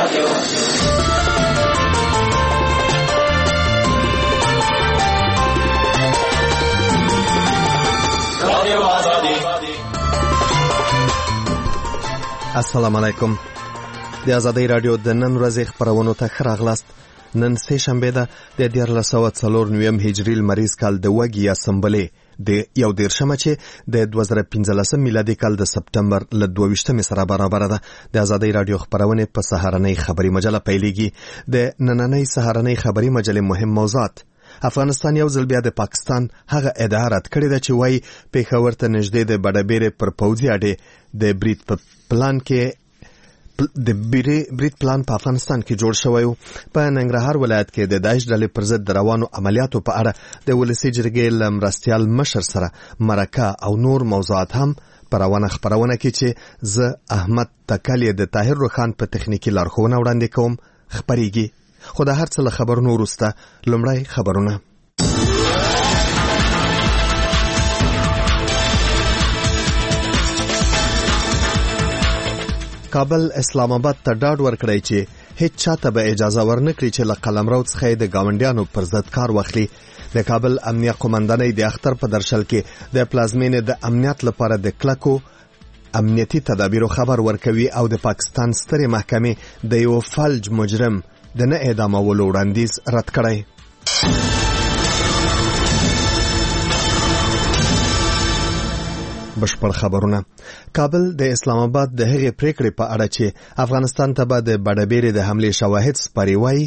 السلام علیکم. د آزادۍ رادیو د نن ورځې خپرونو ته ښه راغلاست. نن سه شنبه ده د 1449 هجري لمریز کال د وږي یا سنبلې د 11 چې د 2015 میلادي کال د سپتمبر ل 22 سره برابر ده. د آزادۍ رادیو خپرونه په سهارنۍ خبري مجله پیلېږي. د نننۍ سهارنۍ خبري مجلې مهم موضوعات: افغانستان یو ځل بیا د پاکستان هغه ادعا رد کړې ده چې وایي پېښور ته نږدې د بډبېرې پر پوځي اډې د برید پلان په افغانستان کې جوړ شوی و. په ننګرهار ولایت کې د داعش ډلې پر ضد د روانو عملیاتو په اړه د ولسي جرګې له مرستیال مشر سره مرکه او نور موضوعات هم په روانه خپرونه کې چې زه احمد تکل د طاهر روخان په تخنیکي لارښوونه وړاندې کوم خپرېږي. خو د هر څه له خبرونو وروسته لومړی خبرونه. کابل اسلام آباد ته ډاډ ورکړی چې هیڅ چاته به اجازه ورنکړي چې له قلمرو څخه د گاونډیانو پر ضد کار واخلي. د کابل امنیه قومندانۍ د اختر په درشل کې د پلازمینې د امنیت لپاره د کلکو امنیتي تدابیرو خبر ورکوي او د پاکستان سترې محکمې د یو فلج مجرم د نه اعدامولو وړاندیز رد کړی. بشپړ خبرونه. کابل د اسلام آباد د هغې پریکړې په اړه چې افغانستان ته به د بډبېرې د حملې شواهد سپاري وایي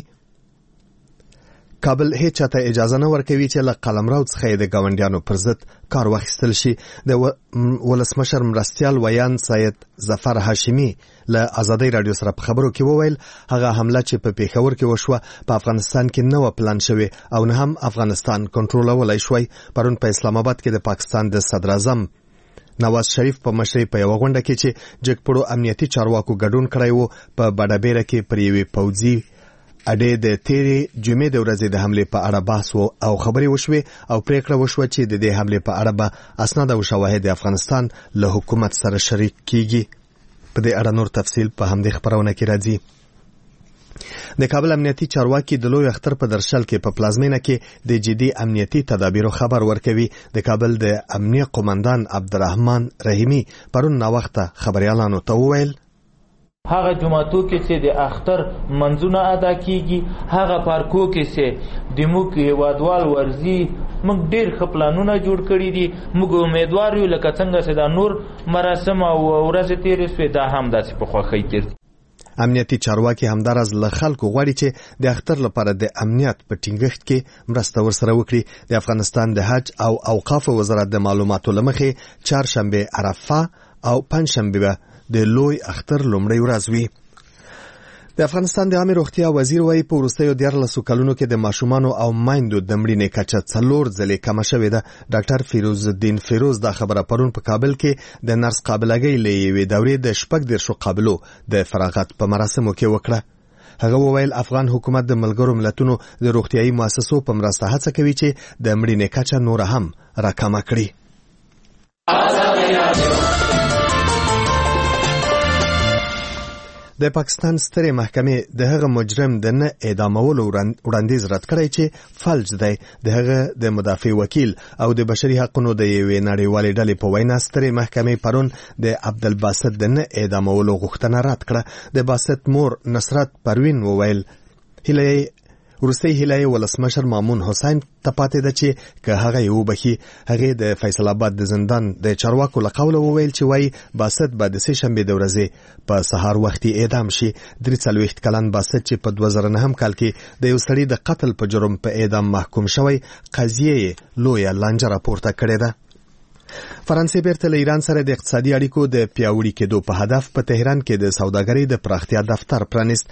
کابل هیڅ چاته اجازه نه ورکوي چې له قلمرو څخه د گاونډیانو پر ضد کار واخیستل شي. د ولسمشر مرستیال ویان سید ظفر هاشمي له آزادۍ رادیو سره په خبرو کې وویل هغه حمله چې په پېښور کې وشوه په افغانستان کې نه و پلان شوې او نه هم افغانستان کنټرولولای شوی. پرون په اسلام آباد کې د پاکستان د صدر اعظم نواز شریف په مشرۍ په یوه غونډه کې چې جګپړو امنیتي چارواکو ګډون کړی و په بډبېره کې پر یوې پوځي اډې د تیرې جمعې د ورځې د حملې په اړه بحث او خبرې وشوې او پریکړه وشوه چې د دې حملې په اړه به اسناد او شواهد د افغانستان له حکومت سره شریک کیږي. په دې اړه نور تفصیل په همدې خبرونه کې راځي. د کابل امنیتي چارواکي د لوی اختر په درشل کې په پلازمینه کې د جدي امنیتي تدابیرو خبر ورکوي. د کابل د امنیه قومندان عبدالرحمن رحیمی پرون ناوخته خبريالانو ته وویل هغه جمعتو کې چې د اختر منځونه ادا کیږي هغه پارکو کې چې د موږ هیوادوال ورزي موږ ډېر ښه پلانونه جوړ کړي دي. موږ امیدوار یو لکه څنګه چې دا نور مراسم او ورځې تېرې شوې دا هم داسې په خوښۍ تېر. امنیتي چارواکي همدارز له خلکو غواړي چې د اختر لپاره د امنیت په ټینګښت کې مرسته ورسره وکړي. د افغانستان د حج او اوقاف وزارت د معلوماتو له مخې چهارشنبه عرفه او پنجشنبه د لوی اختر لومړۍ ورځ وي. د افغانستان د عامه روغتیا وزیر وايي په وروستیو 14 کلونو کې د ماشومانو او مایندو د مړینې کچه 4 ځلې کمه شوې ده. ډاکټر فیروز الدین فیروز دا خبره پرون په کابل کې د نرس قابلګۍ له یوې دورې د 14 قابلو د فراغت په مراسمو کې وکړه. هغه وویل افغان حکومت د ملګرو ملتونو د روغتیايي مؤسسو په مرسته هڅه کوي چې د مړینې کچه نور هم راکمه کړي. د پاکستان سترې محکمې د هغه مجرم د نه اعدامولو وړاندیز رد کړی چې فلج دی. د هغه د مدافع وکیل او د بشري حقوقو د یوې نړیوالې ډلې په وینا سترې محکمې پرون د عبدالباسط د نه اعدامولو غوښتنه رد کړه. د باسط مور نصرت پروین وویل وروستۍ هیله ولسمشر مامون حسین ته پاتې ده چې که هغه یې وبخي. هغې د فیصل آباد د زندان د چارواکو له قوله وویل چې وایي باسط به د سه شنبې د ورځې په سهار وختي اعدام شي. 43 کلن باسط چې په 2009 کال کې د یو سړي د قتل په جرم په اعدام محکوم شوی قضیه یې لویه لانجه راپورته کړې ده. فرانسې بیرته له ایران سره د اقتصادي اړیکو د پیاوړي کېدو په هدف په تهران کې د سوداګرۍ د پراختیا دفتر پرانیست.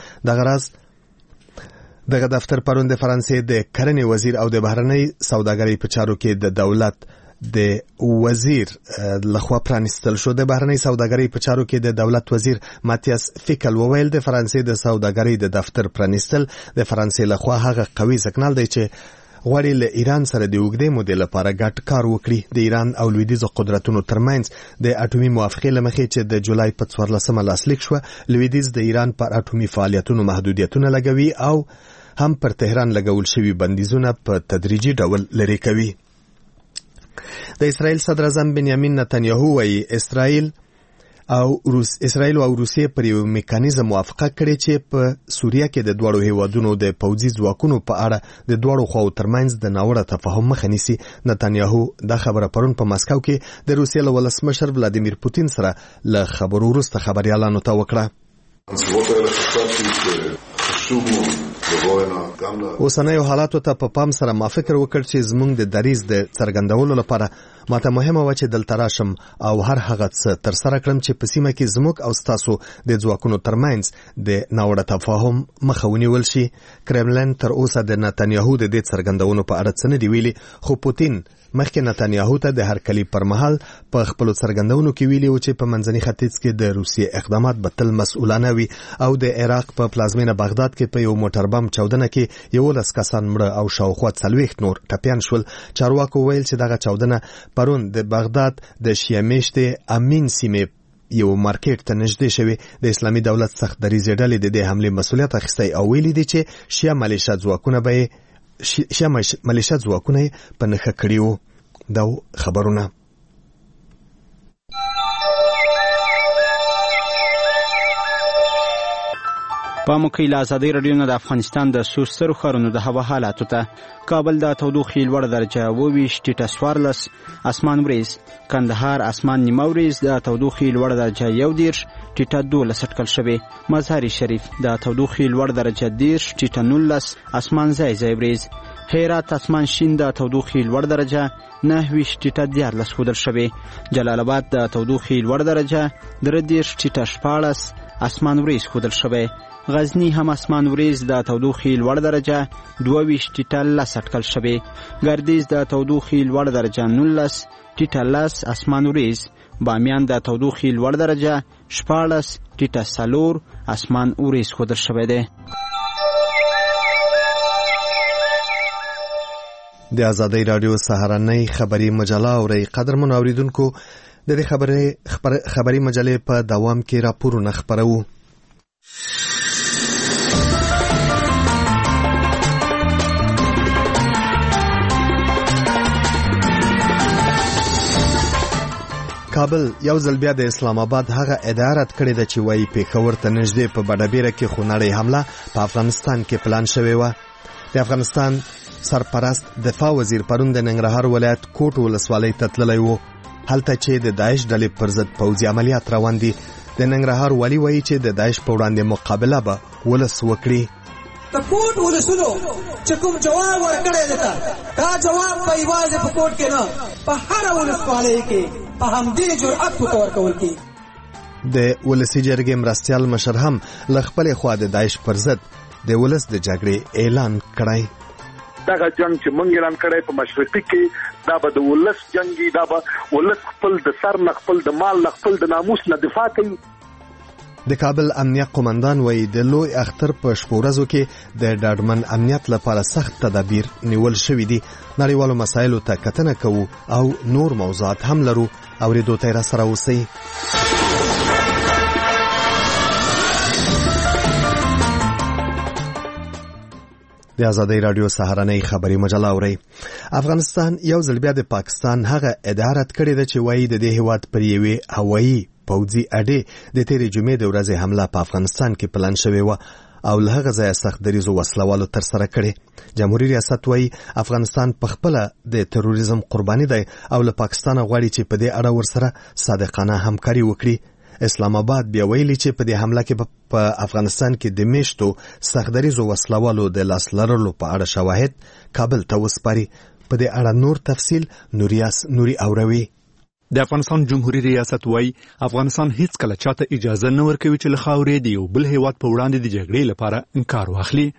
دغه دفتر پرون د فرانسې د کرنې وزیر او د بهرنۍ سوداګرۍ په چارو کې د دولت د وزیر لخوا پرانیستل شو. د بهرنۍ سوداګرۍ په چارو کې د دولت وزیر ماتیاس فیکل وویل د فرانسې د سوداګرۍ د دفتر پرانیستل د فرانسې لخوا هغه قوي سګنال دی چې غواړي له ایران سره د اوږدې مودې لپاره ګډ کار وکړي. د ایران او لویدیځو قدرتونو ترمنځ د اټومي موافقې له مخې چې د جولای په 14 لاسلیک شوه، لویدیځ د ایران پر اټومي فعالیتونو محدودیتونه لګوي او هم پر تهران لګول شوي بندیزونه په تدریجي ډول لرې کوي. د اسرائیل صدر اعظم بنیامین نتنیاهو وایي اسرائیل او روسیې پر یو میکانیزم موافقه کړې چې په سوریه کې د دوړو هیوادونو د پوځي ځواکونو په اړه د دوړو خواو ترمنځ د ناوړه تفاهم مخه نیسي. نتنیاهو دا خبره پرون په مسکو کې د روسیې له ولسمشر ولادیمیر پوتین سره له خبرو وروسته خبريالانو ته وکړه. اوسنیو حالاتو ته په پام سره ما فکر وکړ چې زموږ د دریځ د څرګندولو لپاره ماته مهمه و چې دلته راشم او هر هغه څه ترسره کړم چې په سیمه کې زموږ او ستاسو د ځواکونو ترمنځ د ناوړه تفاهم مخه ونیول شي. کرملین تر اوسه د نتنیاهو د دې څرګندونو په اړه څه نه دی ویلي، خو پوتین مخکې نتنیاهو ته د هرکلي پر مهال په خپلو څرګندونو کې ویلي و چې په منځني ختیځ کې د روسیې اقدامات به تل مسؤلانه وي او د عراق په پلازمینه بغداد کې په یو موټر بم چاودنه کې 11 کسان مړه او شاوخوا 40 نور ټپیان شول. چارواکو ویل چې دغه چاودنه پرون د بغداد د شیعه میشتې امین سیمې یو مارکیټ ته نږدې شوی. د اسلامي دولت سخت دریځې ډلې د دې حملې مسؤلیت اخیستی او ویلي دي چې شیعه ملیشه ځواکونه په نښه کړي وو. دا خبرونه پاموکې له ازادۍ راډیو نه د افغانستان د سوسترو ښارونو د هوا حالاتو ته. کابل د تودوخې لوړه درجه 22 ټیټه 14، اسمان وریځ. کندهار اسمان نیمه وریځ، د تودوخې لوړه درجه 11 ټیټه 12 اټکل شوې. مزار شریف د تودوخې لوړه درجه 10 ټیټه 19، اسمان ځای ځای وریځ. هرات اسمان شین، د تودوخې لوړه درجه 9 ټیټه 14 ښودل شوې. جلال آباد د تودوخې لوړه درجه 13 ټیټه 14، اسمان وریځ ښودل شوې. غزنی هم اسمان وریځ، د تودوخې لوړه درجه 22 ټیټه 10 اټکل شوې. ګردیز د تودوخې لوړه درجه 19 ټیټه 10، اسمان وریځ. بامیان د تودوخې لوړه درجه 14 ټیټه 4، اسمان وریځ ښودل شوی دی. د ازادۍ راډیو سهارنۍ خبري مجله اورئ. قدرمنو اوریدونکو، د دې خبري مجلې په دوام کې راپورونه خپرو. کابل یو ځل بیا د اسلام آباد هغه ادعا رد کړې ده چې وایي پېښور ته نږدې په بډابیره کې خونړۍ حمله په افغانستان کې پلان شوې وه. د افغانستان سرپرست دفاع وزیر پرون د ننګرهار ولایت کوټ ولسوالۍ ته تللی و، هلته چې د داعش ډلې پر ضد پوځي عملیات روان دي. د ننګرهار والي وایي چې د داعش په وړاندې مقابله به ولس وکړي. د کوټ ولسونو چې کوم جواب ورکړی دی، دا جواب په یوازې په کوټ کې نه، په هره ولسوالۍ کې په همدې جرأت ورکول کېږي. د ولسي جرګې مرستیال مشر هم له خپلې خوا د داعش پر ضد د ولس د جګړې اعلان کړی. دغه جنگ چې مونږ اعلان کړی په مشرقي کې، دا به د ولس جنگي، دا به ولس خپل د سر نه، خپل د مال نه، خپل د ناموس نه دفاع کوي. د کابل امنیه قومندان وایي د لوی اختر په شپو ورځو کې د ډاډمن امنیت لپاره سخت تدابیر نیول شوي دي. نړیوالو مسایلو ته کتنه کوو او نور موضوعات هم لرو. اورېدو ته را سره اوسئ. د ازادۍ راډیو سهارنۍ خبري مجله اورئ. افغانستان یو ځل بیا د پاکستان هغه ادعا رد کړې ده چې وایي د دې هیواد پر یوې هوایي پوځي اډې د تېرې جمعې د ورځې حمله په افغانستان کې پلان شوې وه او له هغه ځایه سخت دریځو وسلوالو ترسره کړې. جمهوریت ریاست وایي افغانستان پخپله د تروریزم قرباني دی او له پاکستانه غواړي چې په دې اړه ورسره صادقانه همکاري وکړي. اسلام آباد بیا ویلي چې په دې حمله کې په افغانستان کې د میشتو سخت دریځو وسلوالو د لاس لرلو په اړه شواهد کابل ته وسپاري. په دې اړه نور تفصیل نوري اوروي. د افغانستان جمهوریت ریاست وایي افغانستان هیڅ کله چاته اجازه نه ورکوي چې له خاورې د یو بل هیواد په وړاندې د جګړې لپاره انکار واخلي.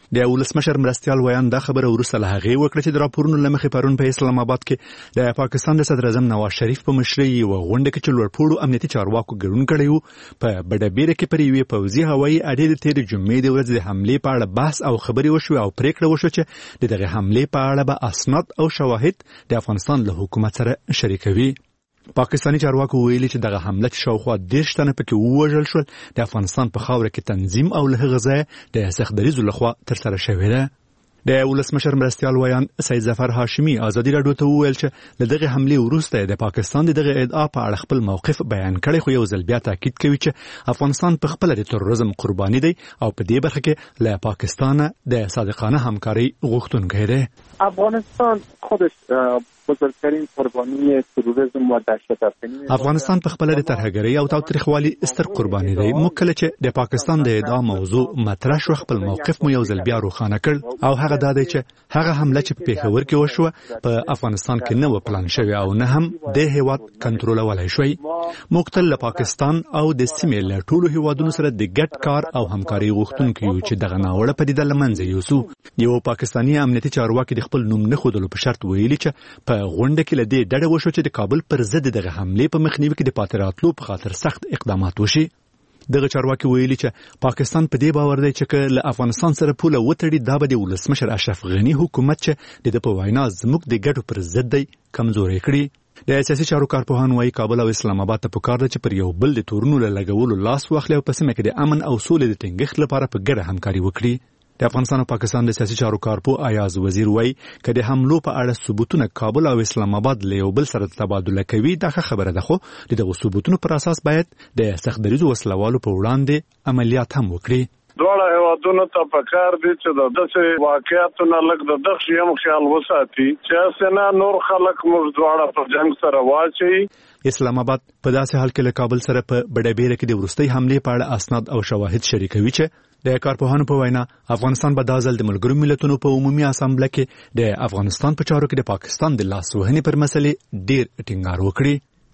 د ولسمشر مرستیال ویان دا خبره وروسته له هغې وکړه چې د راپورونو له مخې پرون په اسلام آباد کې د پاکستان د صدر اعظم نواز شریف په مشرۍ یوه غونډه کې چې لوړپوړو امنیتي چارواکو ګډون کړی و په بډبیره کې پر یوې پوځي هوایي اډې د تېرې جمعې د ورځې د حملې په اړه بحث او خبرې وشوې او پرېکړه وشوه چې د دغې حملې په اړه به اسناد او شواهد د افغانستان له حکومت سره شریکوي. پاکستاني چارواکو ویلي چې دغه حمله چې شاوخوا 10 تنه پکې ووژل شول د افغانستان په خاوره کې تنظیم او له هغه ځایه د سختدریزو لخوا ترسره شوې ده. د ولسمشر مرستیال ویان سید ظفر هاشمي ازادي راډیو ته وویل چې له دغه حملې وروسته د پاکستان دغه ادعا په اړه خپل موقف بیان کړی، خو یو ځل بیا تاکید کوي چې افغانستان په خپل د تروریزم قرباني دی او په دې برخه کې له پاکستان د صادقانه همکاري غوښتونکی دی. افغانستان خودش بزرگترین قربانی تروریسم و دهشت‌افکنی افغانستان په خپل د ترهګرۍ او تاوتریخوالي ستر قرباني دی. موږ کله چې د پاکستان د ادعا موضوع مطرح شو خپل موقف مو یو ځل بیا روښانه کړ او هغه دا دی چې هغه حمله چې په پیښور کې وشوه په افغانستان کې نه و پلان شوی او نه هم د هیواد کنټرولولای شوی. موږ تل له پاکستان او د سیمې له ټولو هیوادونو سره د ګډ کار او همکاري غوښتونکي یو چې دغه ناوړه پدیده له منځه یوسو. یو پاکستاني امنیتي چارواکي د خپل نوم نه ښودلو په شرط ویلي چې په غونډه کې له دې ډډه وشو چې د کابل پر ضد دغه حملې په مخنیوي کې د پاتې راتلو په خاطر سخت اقدامات وشي. دغه چارواکي ویلي چې پاکستان په دې باور دی چې له افغانستان سره پوله وتړي دا به د ولسمشر اشرف غني حکومت چې د په وینا زموږ د ګټو پر ضد دی کمزوري کړي. د سیاسي چارو کارپوهان وايي کابل او اسلام آباد ته پکار ده چې پر یو بل د تورونو له لګولو لاس واخلي او په سیمه کې د امن او سولې د ټینګښت لپاره په ګډه همکاري وکړي. د افغانستان او پاکستان د سیاسي چارو کارپوه ایاز وزیر وایي که د حملو په اړه ثبوتونه کابل او اسلام آباد له یو بل سره تبادله کوي دا ښه خبره ده، خو د دغو ثبوتونو پر اساس باید د سختدریزو وسلوالو په وړاندې عملیات هم وکړي. دواړه هیوادونو ته پکار دي چې د داسې واقعیتونو لږ د دغه هم خیال وساتي چې څنګه نور خلک موږ دواړه په جنگ سره واچي. اسلام آباد په داسې حال کې له کابل سره په بډبیره کې د وروستۍ حملې په اړه اسناد او شواهد شریکوي چې د کارپوهانو په وینا افغانستان به دا ځل د ملګرو ملتونو په عمومي اسامبله کې د افغانستان په چارو کې د پاکستان د لاس وهنې پر مسلې ډیر ټینګار وکړي.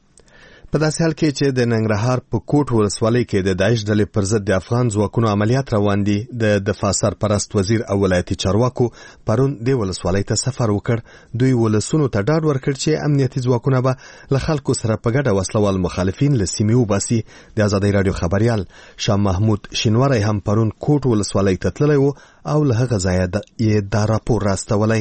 په داسې حال کې چې د ننګرهار په کوټ ولسوالۍ کې د داعش ډلې پر ضد د افغان ځواکونو عملیات روان دي، د دفاع سرپرست وزیر او ولایتي چارواکو پرون د ولسوالۍ ته سفر وکړ. دوی ولسونو ته ډاډ ورکړ چې امنیتي ځواکونه به له خلکو سره په ګډه وسلوال مخالفین له سیمې وباسي. د ازادۍ راډیو خبریال شاه محمود شینواری هم پرون کوټ ولسوالۍ ته تللی و او له هغه ځایه یې دا راپور راستولی.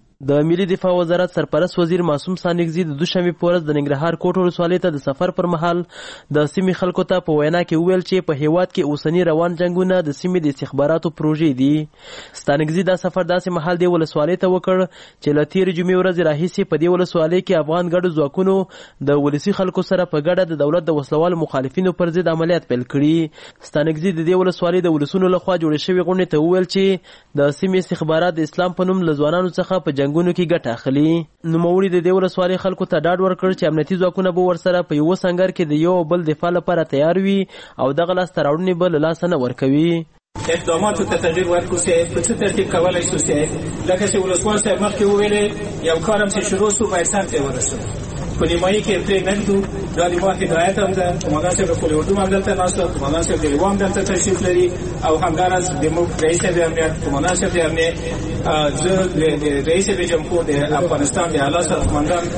د ملي دفاع وزارت سرپرست وزیر معصوم سانګزي د دوشنبه په ورځ د ننګرهار کوټ ولسوالۍ ته د سفر پر مهال د سیمې خلکو ته په وینا کې وویل چې په هیواد کې اوسنی روان جنگونه د سیمې د استخباراتو پروژې دي. سانګزي دا سفر داسې مهال د ولسوالۍ ته وکړ چې له تېرې جمعې ورځې راهیسې په دې ولسوالۍ کې افغان ګډو ځواکونو د ولسي خلکو سره په ګډه د دولت د وسلوالو مخالفینو پر ضد عملیات پیل کړي. سانګزي د دې ولسوالۍ د ولسونو لخوا جوړې شوې غونډې ته وویل چې د سیمې استخبارات د اسلام په نوم له ځوانانو څخه په جنگونو کې ګټه اخلي. نوموړي د دې ولسوالۍ خلکو ته ډاډ ورکړ چې امنیتي ځواکونه به ورسره په یوه سنګر کې د یو بل دفاع لپاره تیار وي او دغه لاسته راوړنې به له لاسه نه ورکوي. اقداماتو ته تغییر ورکړو چې په څه ترتیب کولی شو چې لکه چې ولسوال صاحب مخکې وویلې یو کار هم چې شروع سو باید سم ته ورسو. په نیمایي کې پرې نږدو دا د ما هدایت هم ده. قمندان صاحب د خپل اردو هم دلته ناست و، قمندان صاحب د یوه هم دلته تشریف لري او همداراز د موږ رئیس صاحب امنیت قمندان صاحب د امنیت زه د رئیس جمهور د افغانستان د اعلی سرقمندان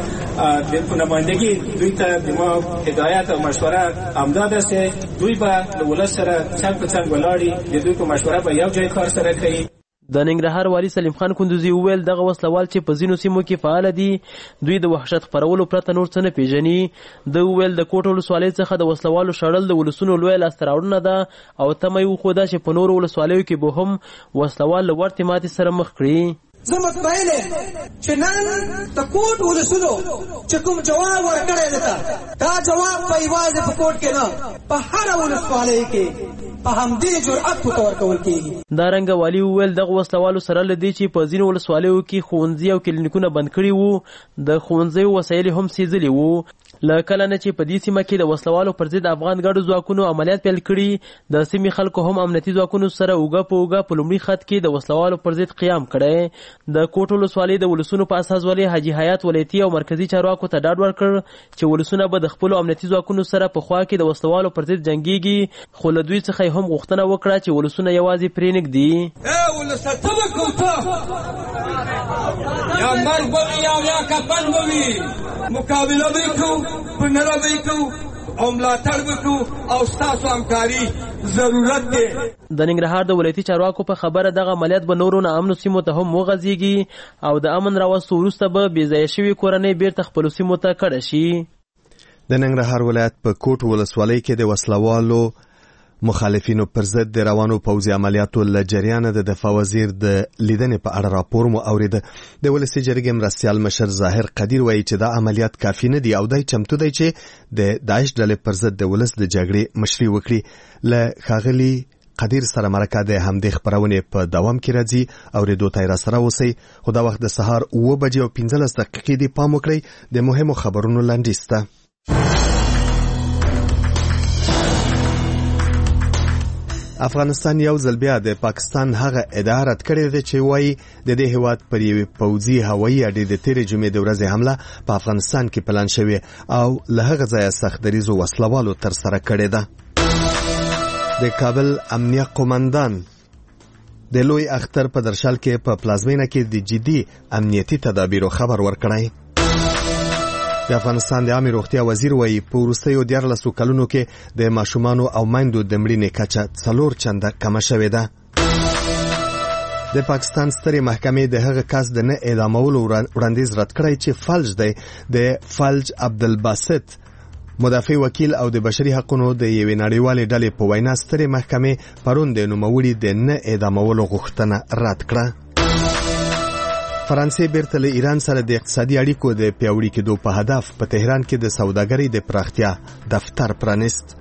د نمایندګي دوی ته د ما هدایت او مشوره همدا ده چې دوی به له ولس سره څنګ په څنګ ولاړي، د دوی په مشوره به یو ځای کار سره کوي. د ننګرهار والي سلیم خان کندوزي وویل دغه وسلوال چې په ځینو سیمو کې فعال دي دوی د وحشت خپرولو پرته نور څه نه پیژني. د وویل د کوټ ولسوالۍ څخه د وسلوالو شړل د ولسونو لویه لاسته راوړنه ده او تمه یې وښوده چې په نورو ولسوالیو کې به هم وسلوال له ورتې ماتې سره مخ کړي. زه مطمئن یم چې نن د کوټ ولسونو چې کوم جواب ورکړی ده دا جواب په یوازې په کوټ کې نه په هره ولسوالۍ کې په همدې جرأت ورته ورکول کېږي. دا رنګه والي وویل دغه وسلوالو سره له دې چې په ځینو ولسوالیو کې ښوونځي او کلینیکونه بند کړي وو د ښوونځیو وسایل هم سیزلي وو. له کله نه چې په دې سیمه کې د وسلوالو پر ضد افغان ګډو ځواکونو عملیات پیل کړي د سیمې خلکو هم امنیتي ځواکونو سره اوږه په اوږه په لومړي خط کې د وسلوالو پر ضد قیام کړی. د کوټ ولسوالۍ د ولسونو په اساس والي حاجي حیات ولیتي او مرکزي چارواکو ته ډاډ ورکړ چې ولسونه به د خپلو امنیتي ځواکونو سره په خوا کې د وسلوالو پر ضد جنګیږي، خو له دوی څخه هم غوښتنه وکړه چې ولسونه یوازې پرې نږدي. ولسه ته به کوته یا مرګ به وي یا کفن به وي، مقابله به یې کوو، پنره به یې کوو او ملاتړ به کوو او ستاسو همکاري ضرورت دی. د ننګرهار د ولایتي چارواکو په خبره دغه عملیات به نورو ناامنو سیمو ته هم وغځېږي او د امن راوستو وروسته به بېځایه شوي کورنۍ بیرته خپلو سیمو ته کډه شي. د ننګرهار ولایت په کوټ ولسوالۍ کې د وسلوالو مخالفینو پر ضد د روانو پوځي عملیاتو له جریانه د دفاع وزیر د لیدنې په اړه راپور مو اورېده. د ولسي جرګې مرستیال مشر ظاهر قدیر وایي چې دا عملیات کافي نه دي او دی چمتو دی چې د داعش ډلې پر ضد د ولس د جګړې مشري وکړي. له ښاغلي قدیر سره مرکه د همدې خپرونې په دوام کې راځي، اورېدو ته یې راسره اوسئ. خو دا وخت د سهار 7:15 دی. پام وکړئ د مهمو خبرونو لنډیز ته. افغانستان یو ځل بیا د پاکستان هغه ادعا رد کړې ده چې وایي د دې هیواد پر یوې پوځي هوایي اډې د تېرې جمعې د ورځې حمله په افغانستان کې پلان شوې او له هغه ځایه سخت دریځو وسلوالو ترسره کړې ده. د کابل امنیه قومندان د لوی اختر په درشل کې په پلازمینه کې د جدي امنیتي تدابیرو خبر ورکړی. د افغانستان د عامه روغتیا وزیر وایي په وروستیو 14 کلونو کې د ماشومانو او میندو د مړینې کچه 4 چنده کمه شوې ده. د پاکستان سترې محکمې د هغه کس د نه اعدامولو وړاندیز رد کړی چې فلج دی. د فلج عبدالباسط مدافع وکیل او د بشري حقوقو د یوې نړیوالې ډلې په وینا سترې محکمې پرون د نوموړي د نه اعدامولو غوښتنه رد کړه. فرانسې بیرته له ایران سره د اقتصادي اړیکو د پیاوړي کېدو په هدف په تهران کې د سوداګرۍ د پراختیا دفتر پرانیست.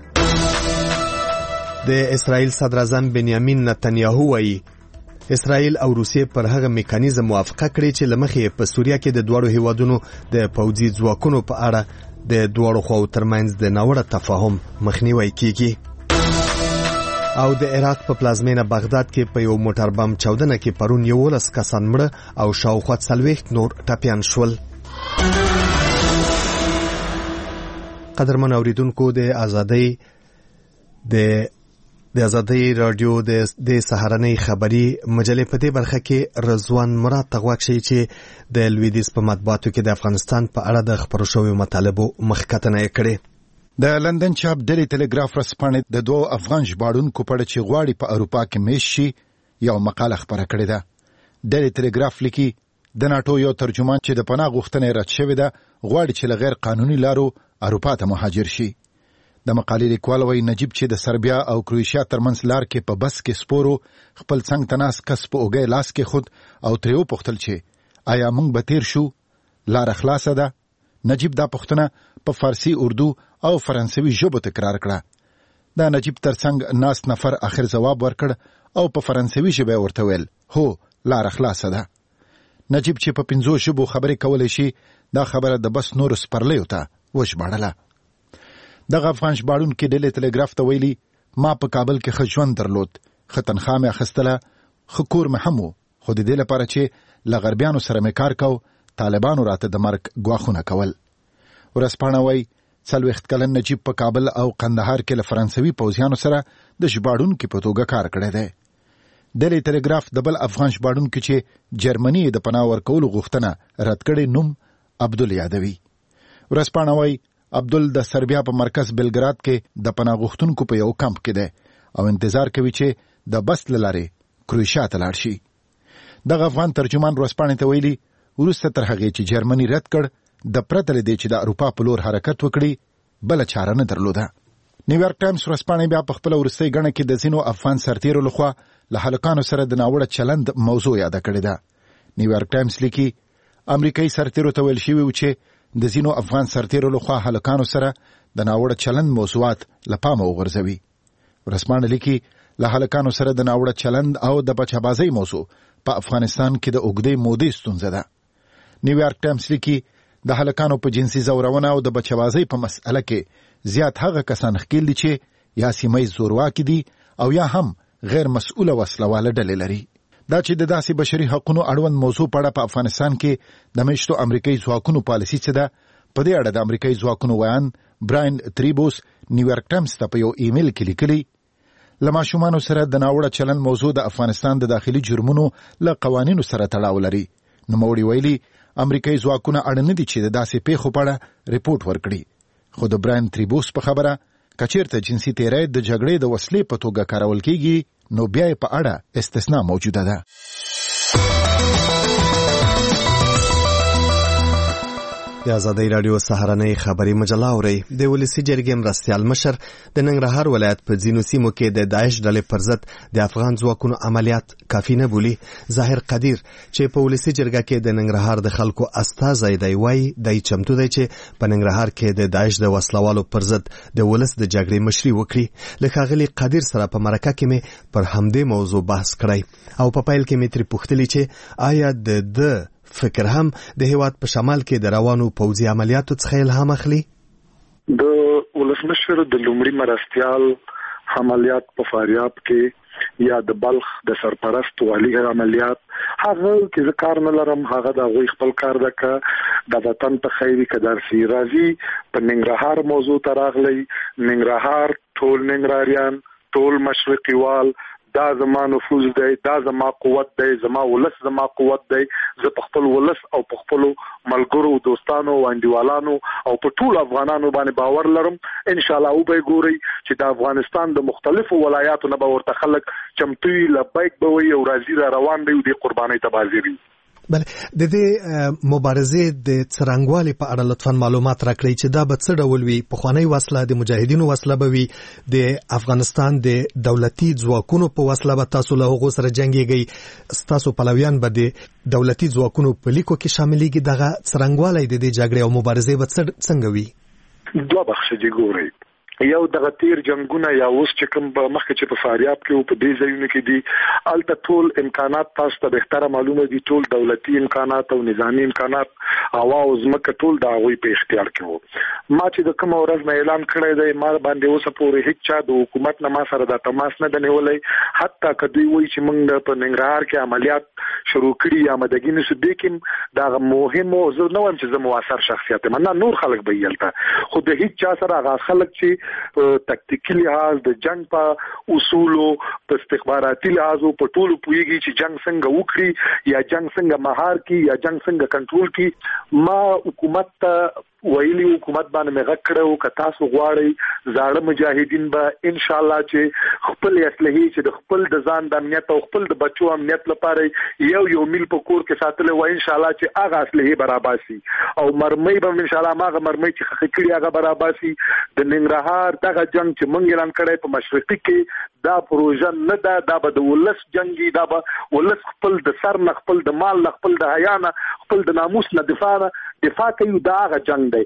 د اسرائیل صدر اعظم بنیامین نتنیاهو وایي اسرائیل او روسیې پر هغه میکانیزم موافقه کړې چې له مخې په سوریه کې د دواړو هیوادونو د پوځي ځواکونو په اړه د دواړو خواو ترمنځ د ناوړه تفاهم مخنیوی کیږي. او د عراق په پلازمینه بغداد کې په یو موټر بم چاودنه کې پرون 11 کسان مړه او شاوخوا 40 نور ټپیان شول. قدرمن اوریدونکو د ازادۍ رادیو د سهارنۍ خبري مجلې په دې برخه کې رضوان مراد تغواک شي چې د لویدیز په مطبوعاتو کې د افغانستان په اړه د خبرو شویو مطالبو مخکتنه کړې. د لندن چاپ ډیلی ټلګراف ورځپاڼې د 2 افغان ژباړونکو په اړه چې غواړي په اروپا کې میشت شي یو مقاله خپره کړې ده. ډیلی ټلګراف لیکي د ناټو یو ترجمان چې د پناه غوښتنې رد شوې ده غواړي چې له غیر قانوني لارو اروپا ته مهاجر شي. د مقالې لیکوال وایي نجیب چې د سربیا او کروشیا ترمنځ لار کې په بس کې سپورو خپل څنګ ته ناست کس په اوږه لاس کې خود او ترې وپوښتل چې آیا موږ به تیر شو، لاره خلاصه ده؟ نجیب دا پوښتنه په فارسی، اردو او فرانسوي ژبو تکرار کړه. دا نجیب ترڅنګ ناست نفر اخر جواب ورکړ او په فرانسوي ژبه ورته ویل هو لاره خلاصه ده. نجیب چې په 5 ژبو خبرې کولای شي دا خبره د بس نور سپرلیو ته وژباړله. دغه افغان ژباړونکي ډیلی ټلګراف ته ویلي ما په کابل کې ښه ژوند درلود، ښه تنخوا مې اخیستله، ښه کور مې هم و، خو د دې لپاره چې له غربیانو سره مې کار کو طالبانو راته د مرګ ګواښونه کول. ورځپاڼه وایي 40 کلن نجیب په کابل او قندهار کې له فرانسوي پوځیانو سره د ژباړونکي په توګه کار کړی دی. ډیلی ټلګراف د بل افغان ژباړونکي چې جرمني د پناه ورکولو غوښتنه رد کړې نوم عبدل یادوي. ورځپاڼه وایي عبدل د سربیا په مرکز بلګراد کې د پناه غوښتونکو په یو کمپ کې دی او انتظار کوي چې د بس له لارې کروشیا ته لاړ شي. دغه افغان ترجمان ورځپاڼې ته ویلي وروسته تر هغې چې جرمني رد کړ د پرته له دې چې د اروپا په لور حرکت وکړي بله چاره نه درلوده. نیویارک ټایمز ورځپاڼې بیا په خپله وروستۍ ګڼه کې د ځینو افغان سرتیرو لخوا له هلکانو سره د ناوړه چلند موضوع یاده کړې ده. نیویارک ټایمز لیکي امریکایي سرتیرو ته ویل شوي و چې د ځینو افغان سرتیرو لخوا هلکانو سره د ناوړه چلند موضوعات له پامه وغورځوي. ورځپاڼه لیکي له هلکانو سره د ناوړه چلند او د بچه‌بازۍ موضوع په افغانستان کې د اوږدې مودې ستونزه ده. نیویارک ټایمز لیکي د هلکانو په جنسي زورونه او د بچه‌بازۍ په مسئله کې زیات هغه کسان ښکېل دي چې یا سیمه ییز زورواکي دي او یا هم غیر مسؤله وسله واله ډلې لري. دا چې د داسې بشري حقوقو اړوند موضوع په اړه په افغانستان کې د میشتو امریکایي ځواکونو پالیسي څه ده، په دې اړه د امریکایي ځواکونو ویان براین تریبوس نیویارک ټایمز ته په یو ایمیل کې لیکلي، له ماشومانو سره د ناوړه چلند موضوع د افغانستان د داخلي جرمونو له قوانینو سره تړاو لري. نوموړي ویلي امریکایي ځواکونه اړ نه دي چې د داسې پیښو په اړه ریپورت ورکړي. خو د براین تریبوس په خبره کچیرته جنسي تیری د جګړې د وسلې په توګه کارول کیږي نو بیا په اړه استثناء موجوده ده. د آزادۍ راډیو سهارنۍ خبري مجله اورئ. د ولسي جرګې مرستیال مشر د ننګرهار ولایت په ځینو سیمو کې د داعش ډلې پر ضد د افغان ځواکونو عملیات کافي نه بولي. ظاهر قدیر چې په ولسي جرګه کې د ننګرهار د خلکو استازی دی وایي دی چمتو دی چې په ننګرهار کې د داعش د وسلوالو پر ضد د ولس د جګړې مشري وکړي. له ښاغلي قدیر سره په مرکه کې مې پر همدې موضوع بحث کړی او په پیل کې مې ترې پوښتلي چې آیا د فکر هم د هیواد په شمال کې د روانو پوځي عملیاتو څخه الهام اخلي. د ولسمشر د لومړي مرستیال عملیات په فاریاب کې یا د بلخ د سرپرست والی عملیات هغه چې کار نه لرم، هغه د غوي خپل کار دکا د وطن په خیری کدار سی راځي. په ننګرهار موضوع تراغلی ننګرهار ټول ننګراریان ټول مشرقي وال دا زما نفوذ دی، دا زما قوت دی، زما ولس زما قوت دی. زه په خپل ولس او په خپل ملګرو دوستانو او انډیوالانو او په ټول افغانانو باندې باور لرم. ان شاء الله او به ګوري چې د افغانستان د مختلفو ولایاتو نه به ورته خلک چمتوي لبیک به وي او راځي را روان دی د قربانۍ تبازيري. بل د دې مبارزې د څرنګوالي په اړه لطفاً معلومات راکړئ چې دا به څه ډول وي. پخوانی وسله د مجاهدینو وسله به وي، د افغانستان د دولتي ځواکونو په وسله به تاسو له هغو سره جنګیږئ، ستاسو پلویان به د دولتي ځواکونو په لیکو کې شاملېږي. دغه څرنګوالی د دې جګړې او مبارزې به څنګه وي؟ دوه بخښه دي ګورئ. یو دغه تیر جنگونه یا اوس چې کوم مخکې چې په فاریاب کې او په دې ځایونو کې دي الته ټول امکانات تاسو ته بهتره معلومه دي، ټول دولتي امکانات او نظامی امکانات هوا او ځمکه ټول د هغوی په اختیار کې وو. ما چې د کوم ورځ نه اعلان کړی دی ما باندې اوسه پورې هیڅ چا د حکومت نه ما سره د تماس نه دی نیولی، حتی که دوی وایي چې موږ په ننګرهار کې عملیات شروع کړي یا آمدګي نشو دی کې دا مهم او زه نه وایم چې زه مؤثر شخصیت یم، نه نور خلک به یې هلته، خو د هیڅ چا سره هغه خلک چې په تکتیکي لحاظ د جنگ په اصولو په استخباراتي لحاظ په ټولو پوهیږي چې جنگ څنګه وکړي یا جنگ څنګه مهار کی یا جنگ څنګه کنټرول کی. ما حکومت ته ویلي حکومت باندې مې غږ کړی و که تاسو غواړئ زاړه مجاهدین به ان شاء الله چې خپل اصلحي چې د خپل د ځان د امنیت او خپل د بچو امنیت لپاره یو میل په کور کې ساتل و ان شاء الله چې هغه اصلحي برابر شي او مرمۍ به ان شاء الله ماغه مرمۍ چې خخ کړي هغه برابر شي. د ننګرهار دغه جنگ چې مونږ اعلان کړی په مشرقي کې دا پروژه نه ده، دا به د ولس جنگي، دا به ولس خپل د سر نه خپل د مال نه خپل د حیا نه خپل د ناموس نه دفاع کوي. دا هغه جنگ دی.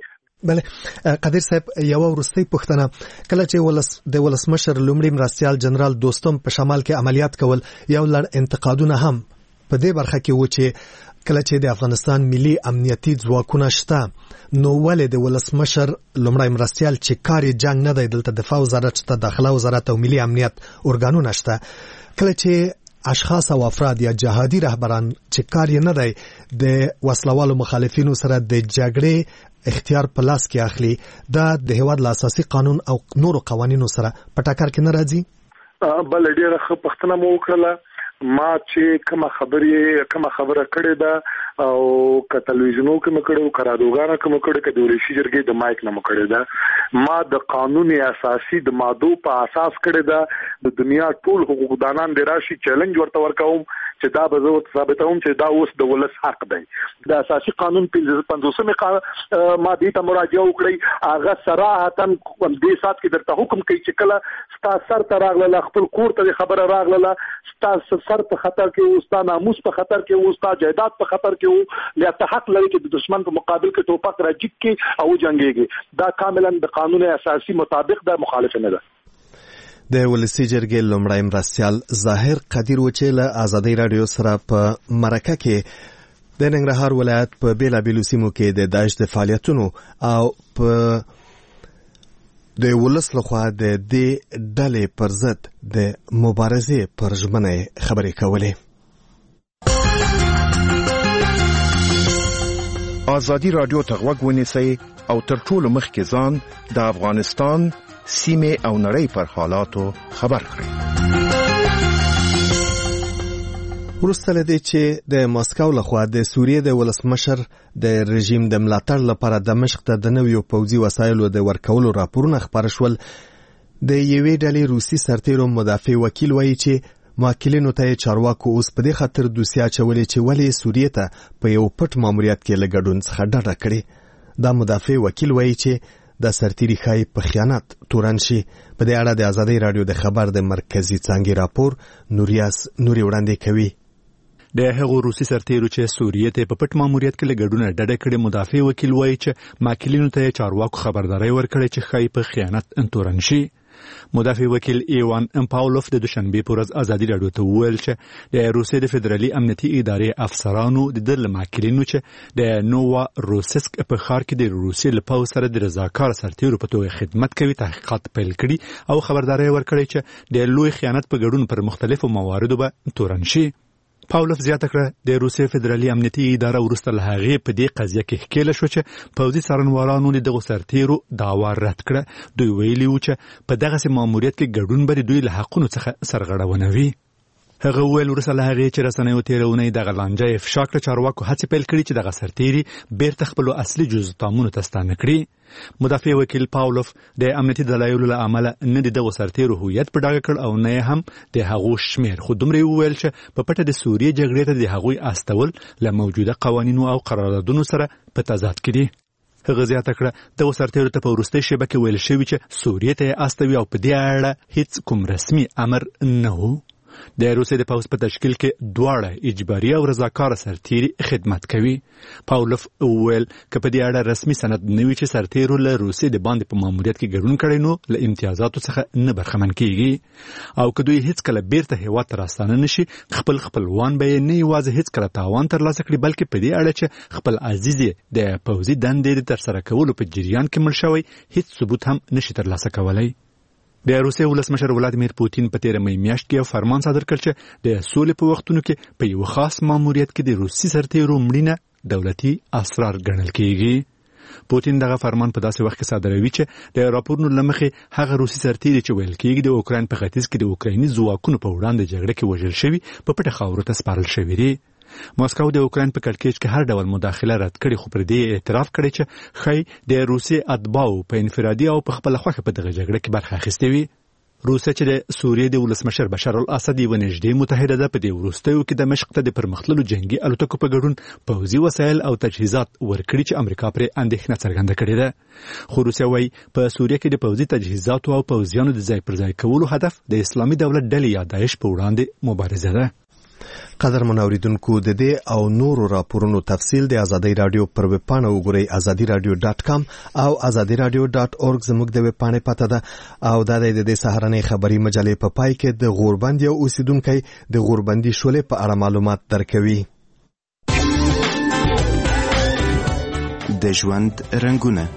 بله قدیر صاحب یو ورستۍ پوښتنه، کله چې د ولسمشر لومړي مرستیال جنرال دوستم په شمال کې عملیات کول یو لړ انتقادونه هم په دې برخه کې و چې کله چې د افغانستان ملي امنیتي ځواکونه شته نو ولې د ولسمشر لومړی مرستیال چې کار جنگ نه دی، دلته دفاع وزارت شته، داخله وزارت او ملي امنیت ارګانونه شته، کله چې اشخاص او افراد یا جهادي رهبران چې کار یې نه دی د وسلوالو مخالفینو سره د جګړې اختیار په لاس کې اخلي، دا د هیواد له اساسي قانون او نورو قوانینو سره په ټکر کې نه راځي؟ بل ډیره ښه پوښتنه مو وکړله. ما چې کومه خبره کړې ده او که تلویزیونو کې مې کړې او که رادیوګانو کې مې کړې که د ولسي جرګې د مایک نه مې کړې ده، ما د قانون اساسي د مادو په اساس کړې ده. د دنیا ټول حقوقدانان د راشي چیلنج ورته ورکوم چې دا به زه ثابتوم چې دا اوس د ولس حق دی. د اساسي قانون 55 ما دې ته مراجعه وکړئ، هغه صراحتا دې سات کې درته حکم کوي چې کله ستا سر ته راغله، خپل کور ته خبره راغله، ستا سر په خطر کې وو، ستا ناموس په خطر کې وو، ستا جایداد په خطر کې وو، یا ته حق لري چې د دشمن په مقابل کې ټوپک راجیک کې او جنگيږي. دا کاملا د قانون اساسي مطابق د مخالفت نه ده. د ولسي جرګې لومړی مرستیال ظاهر قدیر و چې له آزادۍ راډیو سره په مرکه کې د ننګرهار ولایت په بیلابیلو سیمو کې د داعش د فعالیتونو او په د ولس لخوا د دې ډلې پر ضد د مبارزې پر ژمنه خبرې کولې. ازادي رادیو ته غوږ ونیسئ او تر ټولو مخکې ځان د افغانستان سیمه او نړۍ پر حالاتو خبر کړئ. وروسته له دې چې د ماسکو لخوا د سوریې د ولسمشر د رژیم د ملاتړ لپاره دمشق ته د نویو پوځي وسایلو د ورکولو راپورونه خپاره شول، د یوې ډلې روسي سرتیرو مدافع وکیل وایي چې ماکلینو ته چارواکو اوس په دې خاطر دوسیه اچولې چې ولې سوریې ته په یو پټ ماموریت کې له ګډون څخه ډډه کړې. دا مدافع وکیل وایي چې د سرتیري ښایي په خیانت تورن شي. په دې اړه د ازادۍ راډیو د خبر د مرکزي څانګې راپور نوري وړاندې کوي. د هغو روسي سرتیرو چې سوریې ته په پټ ماموریت کې له ګډون ډډه کړې مدافع وکیل وایي چې ماکلینو ته چارواکو خبرداري ورکړې چې ښایي په خیانت تورن شي. مدافع وکیل ایوان پاولوف د دوشنبه پر ورځ ازادي راډیو ته وویل چې د روسیې د فدرالي امنیتي ادارې افسرانو د ماکلینو چې د نووا روسسک په ښار کې د روسیې له پوځ سره د رضاکار سرتیرو په توګه خدمت کوي تحقیقات پیل کړي او خبرداري ورکړي چې د لوی خیانت په ګډون پر مختلفو مواردو به تورن شي. پاولوف زیاته کړه د روسیې فدرالي امنیتي اداره وروسته له هغې په دې قضیه کې ښکېله شو چې پوځي څارنوالانو د دغو سرتیرو دعوا رد کړه. دوی ویلي وو چې په دغسې ماموریت کې ګډون به د دوی له حقونو څخه سرغړونه وي. هغه ویل وروسته له هغې چې رسنیو تېره اونۍ دغه لانجه افشا کړه چارواکو هڅې پیل کړي چې دغه سرتیري بیرته خپلو اصلي جزتامونو ته ستانه کړي. مدافع وکیل پاولوف د امنیتي دلایلو له امله نه د دغو سرتیرو هویت په ډاګه کړ او نه هم د هغو شمیر، خو دومره وویل چې په پټه د سوریې جګړې ته د هغوی استول له موجوده قوانینو او قراردادونو سره په تضاد کې دي. هغه زیاته کړه دغو سرتیرو ته په وروستۍ شیبه کې ویل شوي چې سوریې ته یې استوي او په دې اړه هیڅ کوم رسمي امر نه و. د روسیې د پوځ په تشکیل کې دواړه اجباري او رضاکار سرتیري خدمت کوي. پاولوف وویل که په دې اړه رسمي سند نه وي چې سرتیرو له روسیې د باندې په ماموریت کې ګډون کړی نو له امتیازاتو څخه نه برخمن کیږي او که دوی هیڅکله بیرته هیواد ته راستانه نشي خپلوان به یې نه یوازې هیڅکله تاوان ترلاسه کړي بلکې په دې اړه چې خپل عزیز د پوځي دندې د ترسره کولو په جریان کې مړ شوی هیڅ ثبوت هم نشي ترلاسه کولی. د روسیې ولسمشر ولادیمیر پوتین په تېره مۍ میاشت کې یو فرمان صادر کړ چې د سولې په وختونو کې په یو خاص ماموریت کې د روسي سرتیرو مړینه دولتي اسرار ګڼل کیږي. پوتین دغه فرمان په داسې وخت کې صادروي چې د راپورونو له مخې هغه روسي سرتیري چې ویل کېږي د اوکراین په ختیځ کې د اوکرایني ځواکونو په وړاندې جګړه کې وژل شوي په پټه خاورو ته سپارل شوي دي. ماسکو د اوکراین په کړکېچ کې هر ډول مداخله رد کړي خو پر دې اعتراف کړی چې ښایي د روسیې اتباعو په انفرادي او په خپله خوښه په دغه جګړه کې برخه اخیستې وي. روسیه چې د سوریې د ولسمشر بشار الاسد یوه نږدې متحده ده په دې وروستیو کې دمشق ته د پرمختللو جنګي الوتکو په ګډون پوځي وسایل او تجهیزات ورکړي چې امریکا پرې اندېښنه څرګنده کړې ده. خو روسیه وایي په سوریه کې د پوځي تجهیزاتو او پوځیانو د ځای پر ځای کولو هدف د اسلامي دولت ډلې یا داعش په وړاندې مبارزه ده. قدرمن اوریدونکو د دې او نورو راپورونو تفصیل د ازادۍ راډیو پر ویب پاڼه وګورئ azadiradio.com او azadiradio.org زموږ د ویب پاڼې پته ده او دا د دې سهارنۍ خبري مجلې په پای کې د غوربند یو اوسیدونکو د غوربندي شولې په اړه معلومات درکوي. د ژوند رنگونه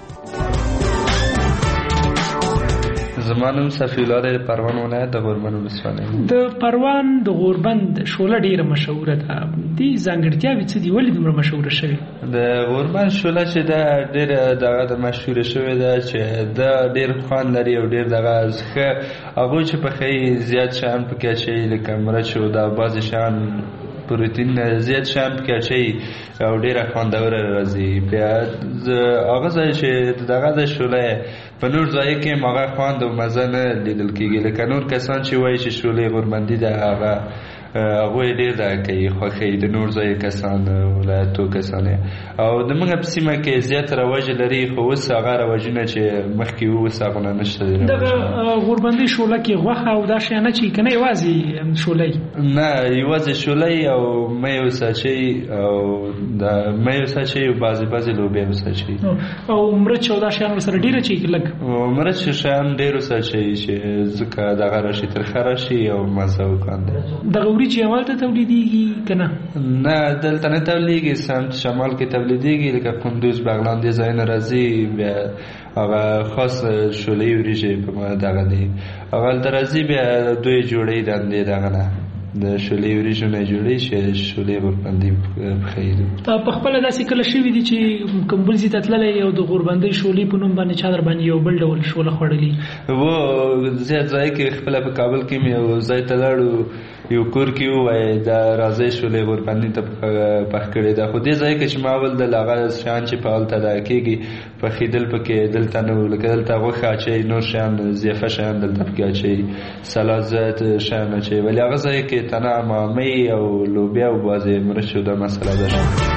زما نوم صفی الله دی د پروان ولایت د غوربند ولسوالۍ. د پروان د غوربند شوله ډیره مشهوره ده. دې ځانګړتیاوې څه دي ولې دومره مشهوره شوې؟ د غوربند شوله چې ده ډیره دغه د مشهوره شوې ده چې ده ډیر خوند لري او ډیر دغه ښه هغوی چې پخوي زیات شیان پکې اچوي لکه مرچ او دا بعضې شیان پروتین زیات شیان پکې اچوي او ډیره خوندوره راځي. بیا هغه ځای چې دغه د شوله په نور ځای کې هغه خوند او مزه نه لیدل کېږي لکه نور کسان چې وایي چې شولې غوربندي ده هغه هغوی ډېر دغه کوي خوښوي د نور ځایو کسان ولایتو کسان او د موږ په سیمه کې زیات رواج لري خو اوس هغه رواجونه چې مخکې وو اوس هغونه نشته. دغه غوربندي شوله کې غوښه او دا شیان اچوي که نه یوازې شولۍ؟ نه یوازې شولۍ او می وساچوي او د می وساچوي او بعضې لوبیا وساچوي او مرچ او دا شیان ورسره ډېر اچوي که لږ؟ مرچ شیان ډېر وساچوي چې ځکه دغه راشي ترخه راشي او مزه وکاند. دغه وریجې همالته تولیدېږي که نه؟ نه دلته نه تولیدېږي، سمت شمال کې تولیدېږي لکه قندوز بغلان دې ځایونه راځي. بیا هغه خاص شولې وریجې په دغه دي هغه هلته راځي بیا دوی جوړوي دندې دغه نه د شولې وریجو نه جوړې شي شولې ورباندې پخېدو. په خپل داسې کله شوي دي چې کوم بل ځای ته تللی او د غوربندۍ شولې په نوم باندې چا در باندې یو بل ډول شوله خوړلي؟ و زیات ځای کې خپله په کابل کې مې یو ځای ته لاړو یو کور کې ووایي دا راځئ شولې ورباندې ته پخ کړې ده. خو دې ځای کې چې ما اول د هغه شیان چې په هلته دا کېږي پخېدل پکې دلته نه وو. لکه دلته غوښه اچوي نور شیان ضیافه شیان دلته پکې اچوي سلاد زیات شیان اچوي ولی هغه ځای کې تنه مامۍ او لوبیا او بعضې مرچو دا مسله ده.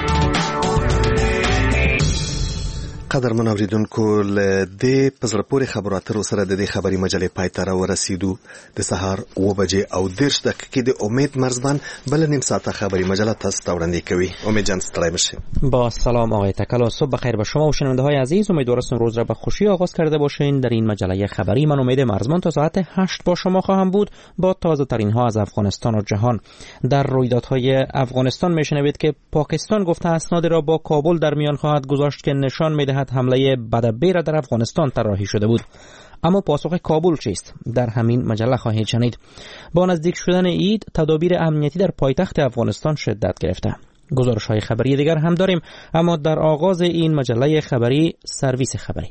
قدرمن اوریدونکو له دې په زړه پورې خبرو اترو سره د دې خبري مجلې پای ته راورسېدو. د سهار 7:30 د امید مرزبان بل نیم ساعته خبری مجله تاسو ته وړاندې کوي. امید جان ستړی مشه. با سلام آقای تکلا، صبح بخیر به شما و شنونده های عزیز. امیدوارم روز را به خوشی آغاز کرده باشین. در این مجله خبری من امید مرزبان تا ساعت 8 با شما خواهم بود با تازه ترین ها از افغانستان و جهان. در رویدادهای افغانستان میشنوید که پاکستان گفته اسناد را با کابل در میان خواهد گذاشت که نشان میدهد حمله بدبیر در افغانستان طراحی شده بود. اما پاسخ کابل چیست؟ در همین مجله خواهید شنید. با نزدیک شدن عید تدابیر امنیتی در پایتخت افغانستان شدت گرفته. گزارش های خبری دیگر هم داریم، اما در آغاز این مجله خبری سرویس خبری.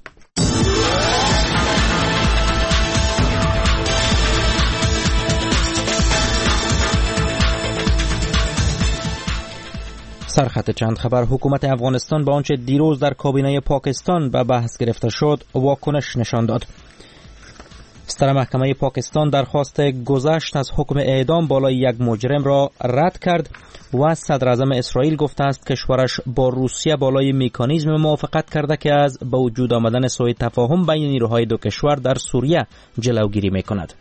سرخط چند خبر. حکومت افغانستان با آنچه دیروز در کابینه پاکستان به بحث گرفته شد واکنش نشان داد. ستر محکمه پاکستان درخواست گذشت از حکم اعدام بالای یک مجرم را رد کرد و صدر اعظم اسرائیل گفته است کشورش با روسیه بالای مکانیزم موافقت کرده که از به وجود آمدن سوء تفاهم بین نیروهای دو کشور در سوریه جلوگیری میکند.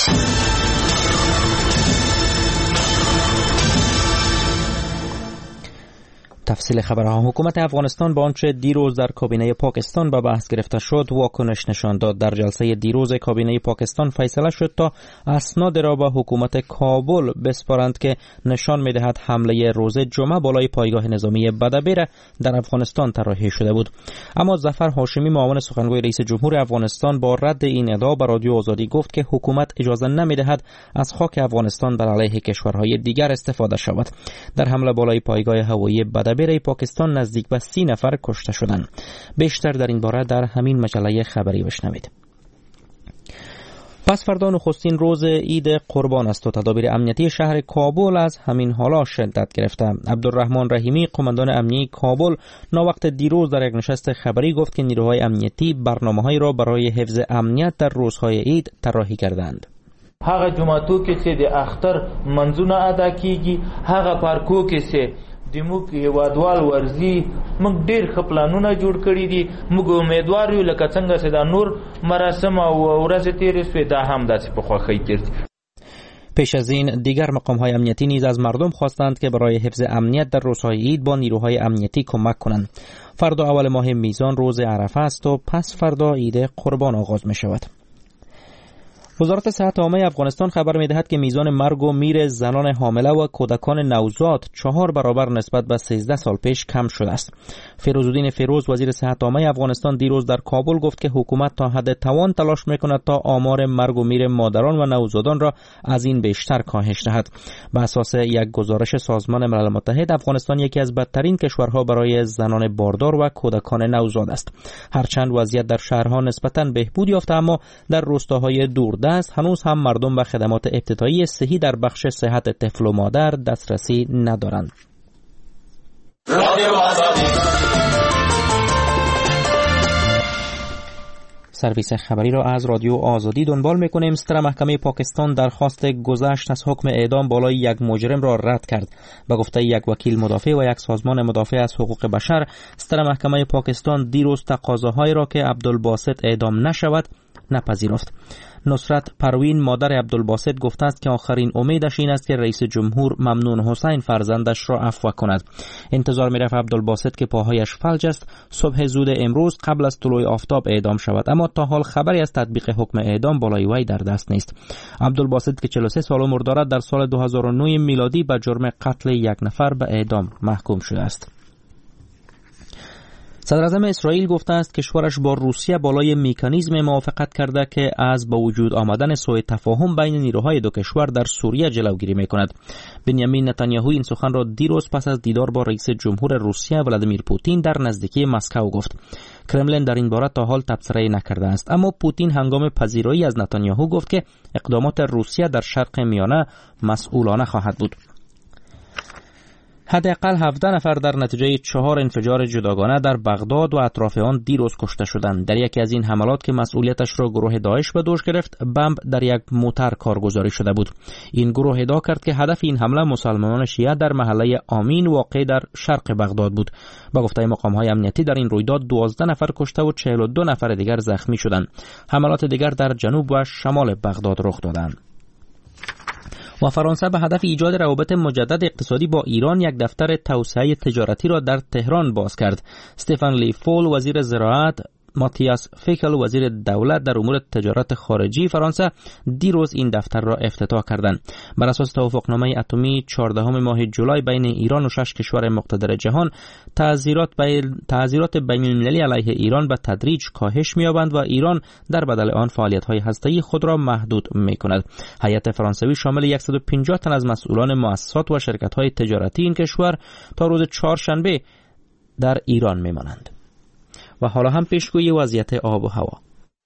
تفصیل خبرها. حکومت افغانستان با آنچه دیروز در کابینه پاکستان به بحث گرفته شد واکنش نشان داد. در جلسه دیروز کابینه پاکستان فیصله شد تا اسناد را به حکومت کابل بسپارند که نشان می‌دهد حمله روز جمعه بالای پایگاه نظامی بدبیر در افغانستان طراحی شده بود. اما ظفر هاشمی معاون سخنگوی رئیس جمهور افغانستان با رد این ادعا به رادیو آزادی گفت که حکومت اجازه نمی‌دهد از خاک افغانستان بر علیه کشورهای دیگر استفاده شود. در حمله بالای پایگاه هوایی بدبیر برای پاکستان نزدیک به 30 نفر کشته شدند. بیشتر در این باره در همین مجله خبری بشنوید. پس فردا نخستین روز عید قربان است و تدابیر امنیتی شهر کابل از همین حالا شدت گرفته. عبدالرحمن رحیمی قماندان امنیتی کابل ناوقت دیروز در یک نشست خبری گفت که نیروهای امنیتی برنامه‌هایی را برای حفظ امنیت در روزهای عید طراحی کردند. هغه جمعتو کې چې د اختر منځونه ادا کیږي هغه پارکو کې چې د موږ هیوادوال ورزي موږ ډېر ښه پلانونه جوړ کړي دي. موږ امیدوار یو لکه څنګه چې دا نور مراسم او ورځې تېرې شوې دا هم داسې په خوښۍ تېر شي. پیش از این دیگر مقام‌های امنیتی نیز از مردم خواستند که برای حفظ امنیت در روزهای عید با نیروهای امنیتی کمک کنند. فردا اول ماه میزان روز عرفه است و پس فردا عید قربان آغاز می‌شود. وزارت صحت عامه افغانستان خبر می‌دهد که میزان مرگ و میر زنان حامله و کودکان نوزاد 4 برابر نسبت به 13 سال پیش کم شده است. فیروزالدین فیروز وزیر صحت عامه افغانستان دیروز در کابل گفت که حکومت تا حد توان تلاش می‌کند تا آمار مرگ و میر مادران و نوزادان را از این بیشتر کاهش دهد. بر اساس یک گزارش سازمان ملل متحد افغانستان یکی از بدترین کشورها برای زنان باردار و کودکان نوزاد است. هرچند وضعیت در شهرها نسبتاً بهبود یافته اما در روستاهای دور هنوز هم مردم به خدمات ابتدایی صحی در بخش صحت طفل و مادر دسترسی ندارند. سرویس خبری را از رادیو آزادی دنبال میکنیم. ستر محکمه پاکستان درخواست گذشت از حکم اعدام بالای یک مجرم را رد کرد. به گفته یک وکیل مدافع و یک سازمان مدافع از حقوق بشر، ستر محکمه پاکستان دیروز تقاضاهایی را که عبدالباسط اعدام نشود نپذیرفت. نصرت پروین مادر عبدالباسط گفته است که آخرین امیدش این است که رئیس جمهور ممنون حسین فرزندش را عفو کند. انتظار می‌رفت عبدالباسط که پاهایش فلج است صبح زود امروز قبل از طلوع آفتاب اعدام شود، اما تا حال خبری از تطبیق حکم اعدام بالای وی در دست نیست. عبدالباسط که 43 سال عمر دارد در سال 2009 میلادی به جرم قتل یک نفر به اعدام محکوم شده است. صدراعظم اسرائیل گفته است کشورش با روسیه بالای مکانیزم موافقت کرده که از با وجود آمدن سوء تفاهم بین نیروهای دو کشور در سوریه جلوگیری میکند. بنیامین نتانیاهو این سخن را دیروز پس از دیدار با رئیس جمهور روسیه ولادیمیر پوتین در نزدیکی مسکو گفت. کرملین در این باره تا حال تبصره نکرده است، اما پوتین هنگام پذیرایی از نتانیاهو گفت که اقدامات روسیه در شرق میانه مسئولانه خواهد بود. حداقل 17 نفر در نتیجه 4 انفجار جداگانه در بغداد و اطراف آن دیروز کشته شدند. در یکی از این حملات که مسئولیتش را گروه داعش به دوش گرفت، بمب در یک موتر کارگزاری شده بود. این گروه ادعا کرد که هدف این حمله مسلمانان شیعه در محله آمین واقع در شرق بغداد بود. با گفته مقام‌های امنیتی در این رویداد 12 نفر کشته و 42 نفر دیگر زخمی شدند. حملات دیگر در جنوب و شمال بغداد رخ دادند. و فرانسه به هدف ایجاد روابط مجدد اقتصادی با ایران یک دفتر توسعه تجارتی را در تهران باز کرد. استفان لی فول وزیر زراعت، ماتیاس فیکل وزیر دولت در امور تجارت خارجی فرانسه دیروز این دفتر را افتتاح کردند. بر اساس توافقنامه اتمی 14 ماه جولای بین ایران و 6 کشور مقتدر جهان، تعزیرات بین‌المللی علیه ایران به تدریج کاهش می‌یابند و ایران در بدل آن فعالیت‌های هسته‌ای خود را محدود می‌کند. هیئت فرانسوی شامل 150 تن از مسئولان مؤسسات و شرکت‌های تجارتی این کشور تا روز چهارشنبه در ایران می‌مانند. و حالا هم پیشگویی وضعیت آب و هوا.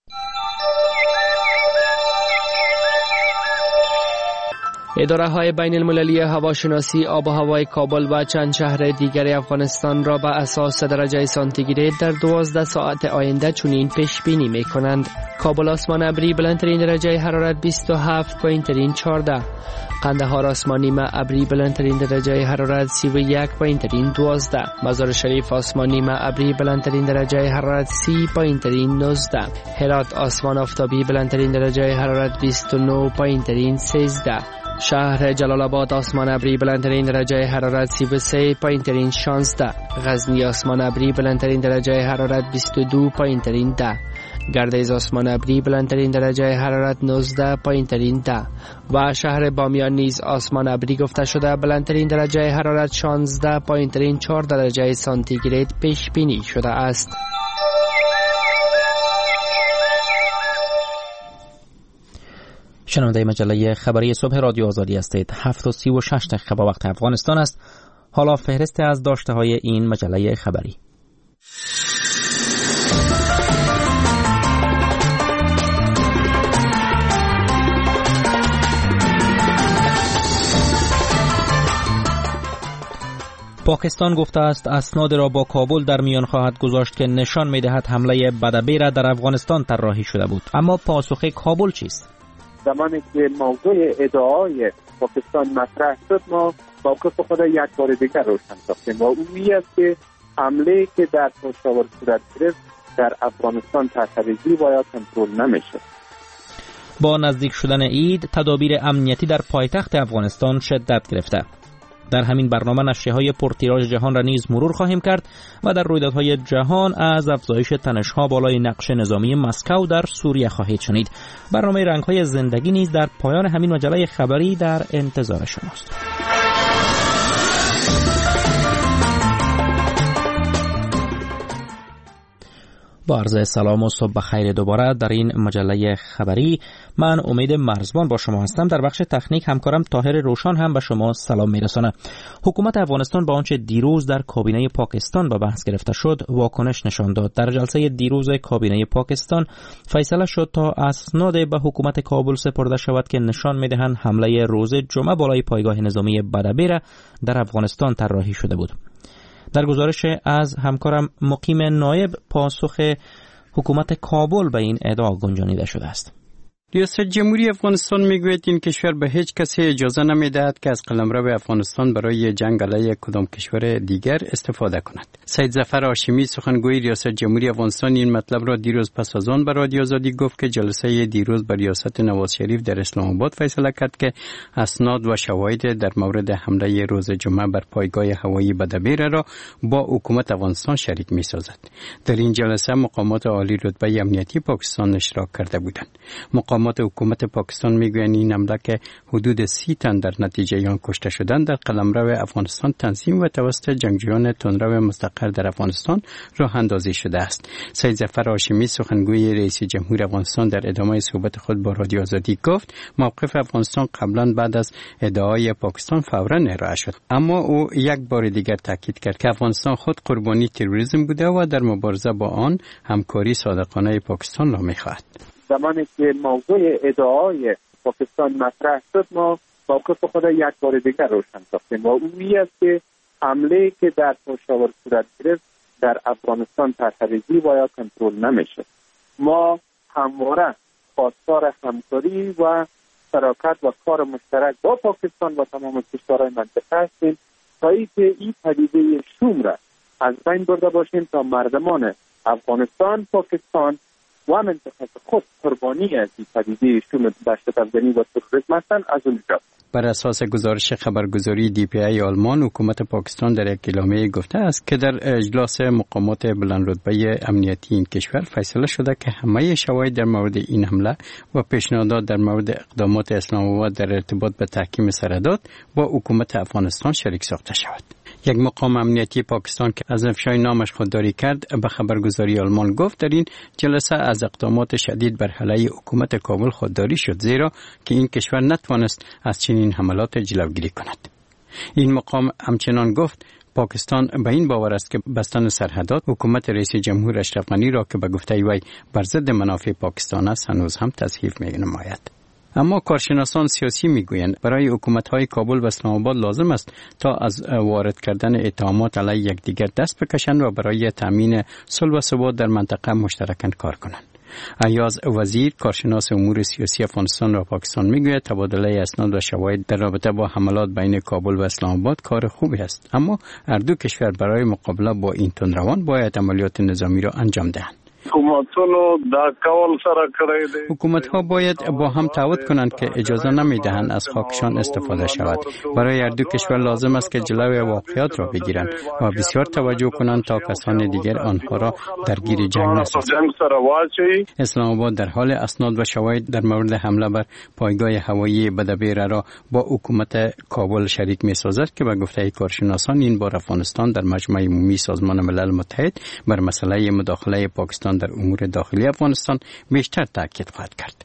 اداره‌های بین‌المللی هواشناسی آب و هوای کابل و چند شهر دیگر افغانستان را به اساس درجه سانتیگراد در 12 ساعت آینده چنین پیش بینی می‌کنند: کابل آسمان ابری بلندترین درجه حرارت 27، پایین‌ترین 14. قندهار آسمان نیمه ابری بلندترین درجه حرارت 31، پایین‌ترین 12. مزار شریف آسمان نیمه ابری بلندترین درجه حرارت 30، پایین‌ترین 19. هرات آسمان آفتابی بلندترین درجه حرارت 29، پایین‌ترین 13. شهر جلال آباد آسمان ابری بلندترین درجه حرارت 33، پایین‌ترین 16. غزنی آسمان ابری بلندترین درجه حرارت 22، پایین‌ترین 10. گردیز آسمان ابری بلندترین درجه حرارت 19، پایین‌ترین 10. و شهر بامیان نیز آسمان ابری گفته شده بلندترین درجه حرارت 16، پایین‌ترین 4 درجه سانتیگراد پیش بینی شده است. شنونده مجله خبری صبح رادیو آزادی هستید. 7:36 دقیقه به وقت افغانستان است. حالا فهرست از داشته های این مجله خبری. پاکستان گفته است اسناد را با کابل در میان خواهد گذاشت که نشان می‌دهد حمله بدبیر در افغانستان طراحی شده بود. اما پاسخ کابل چیست؟ زمانی که موضوع ادعای پاکستان مطرح شد، ما موقف خود یک بار دیگر روشن ساختیم و اون است که حمله که در پشاور صورت گرفت در افغانستان تحریزی و یا کنترل نمیشه. با نزدیک شدن عید تدابیر امنیتی در پایتخت افغانستان شدت گرفته. در همین برنامه نشریه‌های پرتیراژ جهان را نیز مرور خواهیم کرد و در رویدادهای جهان از افزایش تنش‌ها بالای نقش نظامی مسکو در سوریه خواهید شنید. برنامه رنگ‌های زندگی نیز در پایان همین مجله خبری در انتظار شماست. با عرض سلام و صبح بخیر دوباره در این مجله خبری. من امید مرزبان با شما هستم. در بخش تکنیک همکارم طاهر روشان هم به شما سلام میرسانه. حکومت افغانستان با آنچه دیروز در کابینه پاکستان به بحث گرفته شد واکنش نشان داد. در جلسه دیروز کابینه پاکستان فیصله شد تا اسناد به حکومت کابل سپرده شود که نشان میدهند حمله روز جمعه بالای پایگاه نظامی بدبیر در افغانستان طراحی شده بود. در گزارش از همکارم مقیم نایب پاسخ حکومت کابل به این ادعا گنجانیده شده است. ریاست جمهوری افغانستان میگوید این کشور به هیچ کسی اجازه نمیدهد که از قلمرو افغانستان برای جنگ علیه کدام کشور دیگر استفاده کند. سید ظفر هاشمی سخنگوی ریاست جمهوری افغانستان این مطلب را دیروز پس از آن به رادیو آزادی گفت که جلسه دیروز بر ریاست نواز شریف در اسلام آباد فیصله کرد که اسناد و شواهد در مورد حمله روز جمعه بر پایگاه هوایی بدبیر را با حکومت افغانستان شریک می‌سازد. در این جلسه مقامات عالی رتبه امنیتی پاکستان اشتراک کرده بودند. مقامات مقامات حکومت پاکستان میگویند این حمله که حدود 30 تن در نتیجه آن کشته شدند در قلمرو افغانستان تنظیم و توسط جنگجویان تندرو مستقر در افغانستان راه اندازی شده است. سید ظفر هاشمی سخنگوی رئیس جمهور افغانستان در ادامه صحبت خود با رادیو آزادی گفت موقف افغانستان قبلا بعد از ادعای پاکستان فوراً ارائه شد، اما او یک بار دیگر تاکید کرد که افغانستان خود قربانی تروریسم بوده و در مبارزه با آن همکاری صادقانه پاکستان را می‌خواهد. زمانی که موضوع ادعای پاکستان مطرح شد ما موقف خود یک بار دیگر روشن ساختیم و اونی است که حمله که در پشاور صورت گرفت در افغانستان تحریزی و یا کنترل نمیشه. ما همواره خواستار همکاری و شراکت و کار مشترک با پاکستان و تمام کشورهای منطقه هستیم تا اینکه این پدیده شوم را از بین برده باشیم تا مردمان افغانستان، پاکستان و منطقه خود قربانی از این پدیده شوم دشت افغانی و تروریسم هستند از اون نجات. بر اساس گزارش خبرگزاری DPI آلمان، حکومت پاکستان در یک اعلامیه گفته است که در اجلاس مقامات بلندرتبه امنیتی این کشور فیصله شده که همه شواهد در مورد این حمله و پیشنهادات در مورد اقدامات اسلام آباد در ارتباط به تحکیم سرداد با حکومت افغانستان شریک ساخته شود. یک مقام امنیتی پاکستان که از افشای نامش خودداری کرد به خبرگزاری آلمان گفت در این جلسه از اقدامات شدید بر علیه حکومت کابل خودداری شد، زیرا که این کشور نتوانست از چنین حملات جلوگیری کند. این مقام همچنان گفت پاکستان به این باور است که بستن سرحدات حکومت رئیس جمهور اشرف غنی را که به گفته وی بر ضد منافع پاکستان است هنوز هم تضعیف می‌نماید. اما کارشناسان سیاسی میگویند برای حکومت‌های کابل و اسلام آباد لازم است تا از وارد کردن اتهامات علیه یکدیگر دست بکشند و برای تامین صلح و ثبات در منطقه مشترکاً کار کنند. ایاز وزیر کارشناس امور سیاسی افغانستان و پاکستان میگوید تبادله اسناد و شواهد در رابطه با حملات بین کابل و اسلام آباد کار خوبی است، اما هر دو کشور برای مقابله با این تندروان باید عملیات نظامی را انجام دهند. حکومت‌ها باید با هم تعهد کنند که اجازه نمی‌دهند از خاکشان استفاده شود. برای هر دو کشور لازم است که جلوی واقعیات را بگیرند و بسیار توجه کنند تا کسان دیگر آنها را درگیر جنگ نسازند. اسلام آباد در حال اسناد و شواهد در مورد حمله بر پایگاه هوایی بدبیر را با حکومت کابل شریک می‌سازد که به گفته کارشناسان این بار افغانستان در مجمع عمومی سازمان ملل متحد بر مسئله مداخله پاکستان در امور داخلی افغانستان بیشتر تاکید خواهد کرد.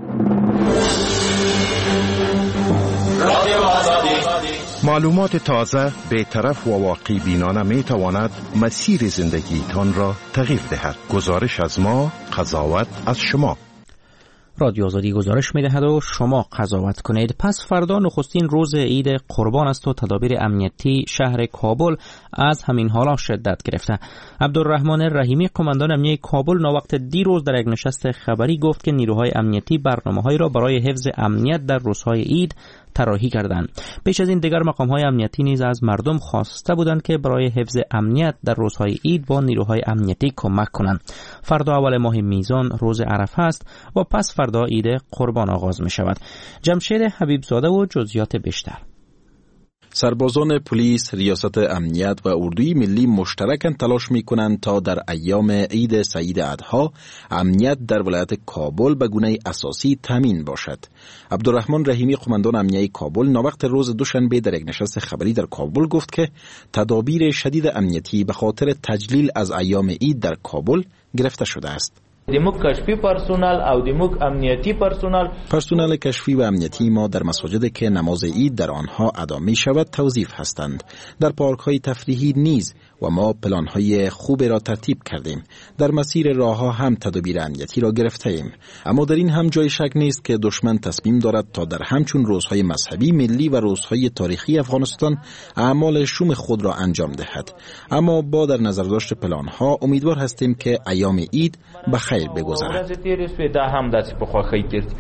معلومات تازه، بی‌طرف و واقعی بینانه می تواند مسیر زندگیتان را تغییر دهد. گزارش از ما، قضاوت از شما. رادیو آزادی گزارش می‌دهد و شما قضاوت کنید. پس فردا نخستین روز عید قربان است و تدابیر امنیتی شهر کابل از همین حالا شدت گرفته. عبدالرحمن رحیمی قماندان امنیتی کابل ناوقت دیروز در یک نشست خبری گفت که نیروهای امنیتی برنامه‌هایی را برای حفظ امنیت در روزهای عید طراحی کردند. پیش از این دیگر مقام‌های امنیتی نیز از مردم خواسته بودند که برای حفظ امنیت در روزهای عید با نیروهای امنیتی کمک کنند. فردا اول ماه میزان روز عرفه است و پس فردا عید قربان آغاز می شود. جمشید حبیبزاده و جزئیات بیشتر. سربازان پلیس، ریاست امنیت و اردوی ملی مشترکاً تلاش می‌کنند تا در ایام عید سعید اضحی امنیت در ولایت کابل به گونه اساسی تامین باشد. عبدالرحمن رحیمی قماندان امنیتی کابل ناوقت روز دوشنبه در یک نشست خبری در کابل گفت که تدابیر شدید امنیتی به خاطر تجلیل از ایام عید در کابل گرفته شده است. دموک کشفی پرسونل او دموک امنیتی پرسونل کشفی و امنیتی ما در مساجد که نماز عید در آنها ادا می شود توظیف هستند. در پارک های تفریحی نیز و ما پلان های خوب را ترتیب کردیم. در مسیر راه ها هم تدابیر امنیتی را گرفته ایم. اما در این هم جای شک نیست که دشمن تصمیم دارد تا در همچون روزهای مذهبی ملی و روزهای تاریخی افغانستان اعمال شوم خود را انجام دهد. اما با در نظر داشت پلان ها امیدوار هستیم که ایام عید به خیر بگذرد.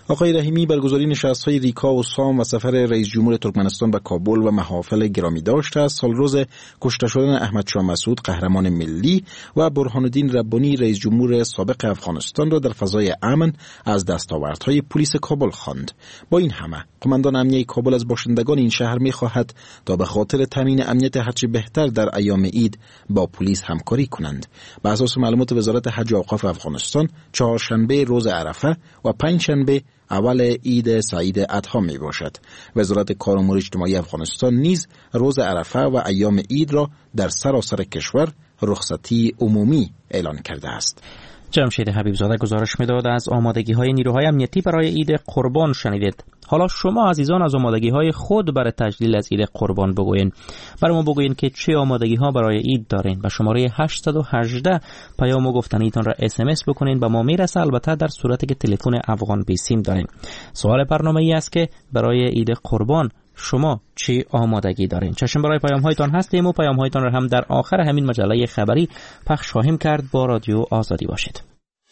آقای رحیمی برگزاری نشست‌های ریکا و سام و سفر رئیس جمهور ترکمنستان به کابل و محافل گرامی داشته است. سالروز کشته شدن احمد شاه مسعود قهرمان ملی و برهان الدین ربانی رئیس جمهور سابق افغانستان را در فضای امن از دستاوردهای پلیس کابل خواند. با این همه قماندان امنیه کابل از باشندگان این شهر می‌خواهد تا به خاطر تامین امنیت هرچه بهتر در ایام عید با پلیس همکاری کنند. به اساس معلومات وزارت حج و اوقاف افغانستان، چهارشنبه روز عرفه و پنجشنبه اول عید سعید اضحی می باشد. وزارت کار و امور اجتماعی افغانستان نیز روز عرفه و ایام عید را در سراسر کشور رخصتی عمومی اعلان کرده است. جمشید حبیبزاده گزارش می‌داد. از آمادگی‌های نیروهای امنیتی برای عید قربان شنیدید. حالا شما عزیزان از آمادگی‌های خود برای تجلیل از عید قربان بگوین. برای ما بگوین که چه آمادگی‌ها برای عید دارین. به شماره 818 پیام و گفتنیتان را SMS بکنین. به ما میرسه، البته در صورتی که تلفن افغان بی سیم دارین. سوال برنامه‌ای است که برای عید قربان شما چی آمادگی دارین؟ چشم برای پیام هایتان هستیم و پیام هایتان را هم در آخر همین مجله خبری پخش خواهیم کرد. با رادیو آزادی باشید.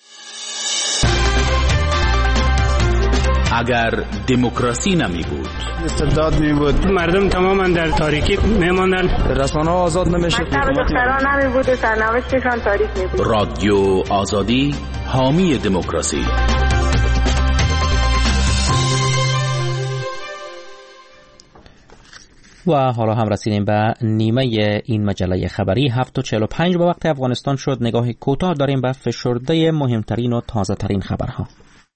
اگر دموکراسی نمی بود، استبداد می بود، مردم تماما در تاریکی می ماندن، رسانه ها آزاد نمیشد، دختران نمی بود، سرنوشتشان تاریک می بود. رادیو آزادی حامی دموکراسی. و حالا هم رسیدیم به نیمه این مجله خبری. 7:45 به وقت افغانستان شد. نگاه کوتاه داریم به فشرده مهمترین و تازه ترین خبرها.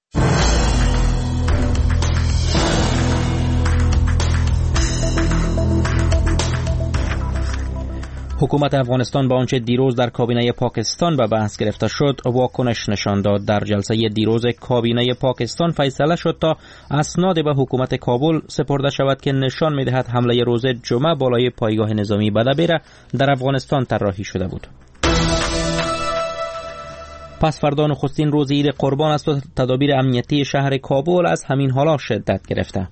حکومت افغانستان با آنچه دیروز در کابینه پاکستان به بحث گرفته شد واکنش نشان داد. در جلسه دیروز کابینه پاکستان فیصله شد تا اسناد به حکومت کابل سپرده شود که نشان می‌دهد حمله روز جمعه بالای پایگاه نظامی بدبیر در افغانستان طراحی شده بود. پس فردا نخستین روز عید قربان است و تدابیر امنیتی شهر کابل از همین حالا شدت گرفته.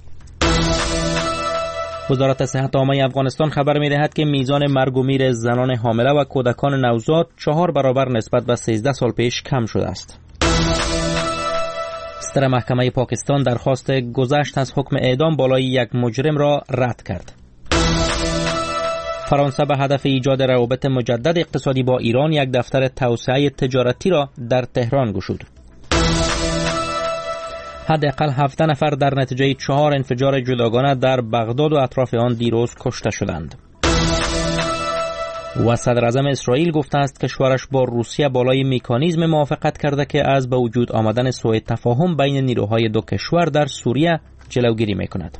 وزارت صحت عامه افغانستان خبر می‌دهد که میزان مرگ و میر زنان حامله و کودکان نوزاد 4 برابر نسبت به 13 سال پیش کم شده است. ستر محکمه پاکستان درخواست گذشت از حکم اعدام بالای یک مجرم را رد کرد. فرانسه به هدف ایجاد روابط مجدد اقتصادی با ایران یک دفتر توسعه تجارتی را در تهران گشود. حداقل 17 نفر در نتیجه 4 انفجار جداگانه در بغداد و اطراف آن دیروز کشته شدند. و صدر اعظم اسرائیل گفته است کشورش با روسیه بالای مکانیزم موافقت کرده که از به وجود آمدن سوء تفاهم بین نیروهای دو کشور در سوریه جلوگیری میکند.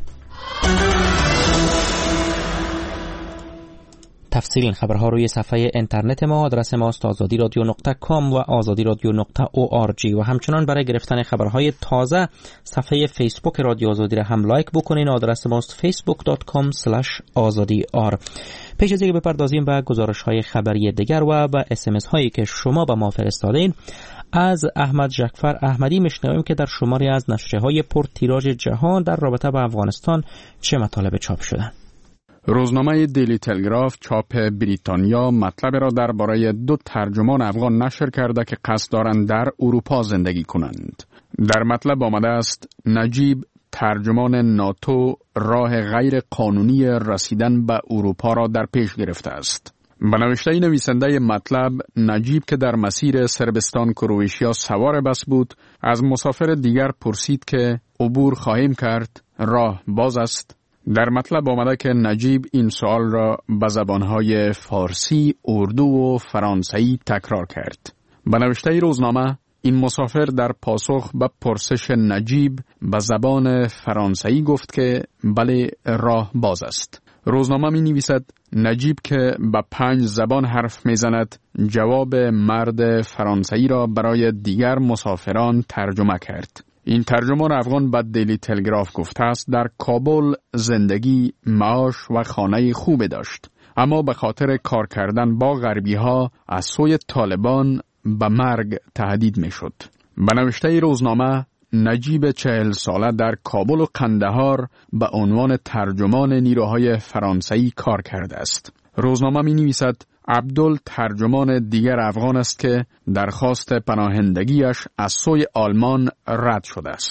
تفصیل این خبرها روی صفحه اینترنت ما، آدرس ما است azadi.com و azadi.org و همچنان برای گرفتن خبرهای تازه صفحه فیسبوک رادیو آزادی را هم لایک بکنین. آدرس ما است facebook.com/azadi.r. پیش از اینکه بپردازیم به گزارش‌های خبری دیگر و به SMS هایی که شما به ما فرستادین، از احمد جعفر احمدی میشنویم که در شماری از نشریه‌های پرتیراژ جهان در رابطه با افغانستان چه مطالب چاپ شدند. روزنامه دیلی تلگراف چاپ بریتانیا مطلب را درباره 2 ترجمان افغان نشر کرده که قصد دارند در اروپا زندگی کنند. در مطلب آمده است نجیب ترجمان ناتو راه غیر قانونی رسیدن به اروپا را در پیش گرفته است. به نوشته نویسنده مطلب، نجیب که در مسیر صربستان کرواتیا سوار بس بود از مسافر دیگر پرسید که عبور خواهیم کرد، راه باز است؟ در مطلب آمده که نجیب این سوال را به زبانهای فارسی، اردو و فرانسوی تکرار کرد. به نوشته روزنامه، این مسافر در پاسخ به پرسش نجیب به زبان فرانسوی گفت که بله، راه باز است. روزنامه می نویسد نجیب که به 5 زبان حرف می زند جواب مرد فرانسوی را برای دیگر مسافران ترجمه کرد. این ترجمان افغان به دیلی تلگراف گفته است در کابل زندگی، معاش و خانه خوبی داشت، اما به خاطر کار کردن با غربی ها از سوی طالبان به مرگ تهدید می شد. به نوشته روزنامه، نجیب 40 ساله در کابل و قندهار به عنوان ترجمان نیروهای فرانسوی کار کرده است. روزنامه می نویسد عبدل ترجمان دیگر افغان است که درخواست پناهندگیش از سوی آلمان رد شده است.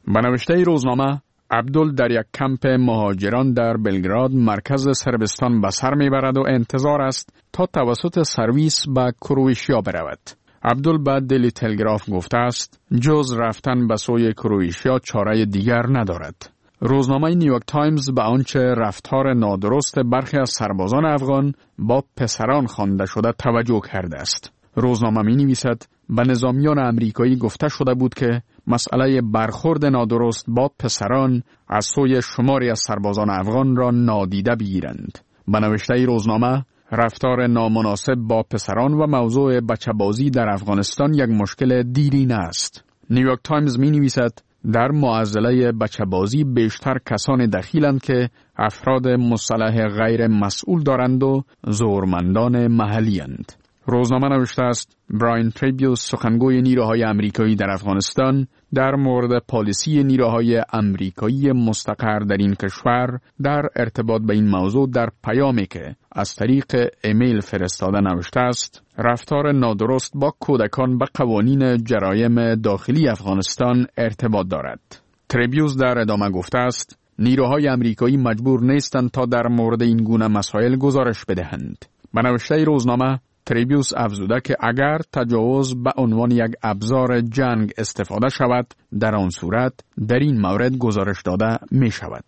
به نوشته روزنامه، عبدل در یک کمپ مهاجران در بلگراد مرکز صربستان به سر میبرد و انتظار است تا توسط سرویس به کرواتیا برود. عبدل به دلی تلگراف گفته است جز رفتن به سوی کرواتیا چاره دیگر ندارد. روزنامه نیویورک تایمز به آنچه رفتار نادرست برخی از سربازان افغان با پسران خوانده شده توجه کرده است. روزنامه می نویسد به نظامیان امریکایی گفته شده بود که مسئله برخورد نادرست با پسران از سوی شماری از سربازان افغان را نادیده بگیرند. به نوشته روزنامه، رفتار نامناسب با پسران و موضوع بچه‌بازی در افغانستان یک مشکل دیرینه است. نیویورک تایمز می نویسد در معضله بچه‌بازی بیشتر کسان دخیلند که افراد مسلح غیر مسئول دارند و زورمندان محلی اند. روزنامه نوشته است براین تریبیوس، سخنگوی نیروهای امریکایی در افغانستان، در مورد پالیسی نیروهای امریکایی مستقر در این کشور در ارتباط به این موضوع در پیامی که از طریق ایمیل فرستاده نوشته است رفتار نادرست با کودکان به قوانین جرایم داخلی افغانستان ارتباط دارد. تریبیوس در ادامه گفته است نیروهای امریکایی مجبور نیستند تا در مورد این گونه مسائل گزارش بدهند. به نوشته روزنامه، تریبیوس افزوده که اگر تجاوز به عنوان یک ابزار جنگ استفاده شود، در آن صورت در این مورد گزارش داده می شود.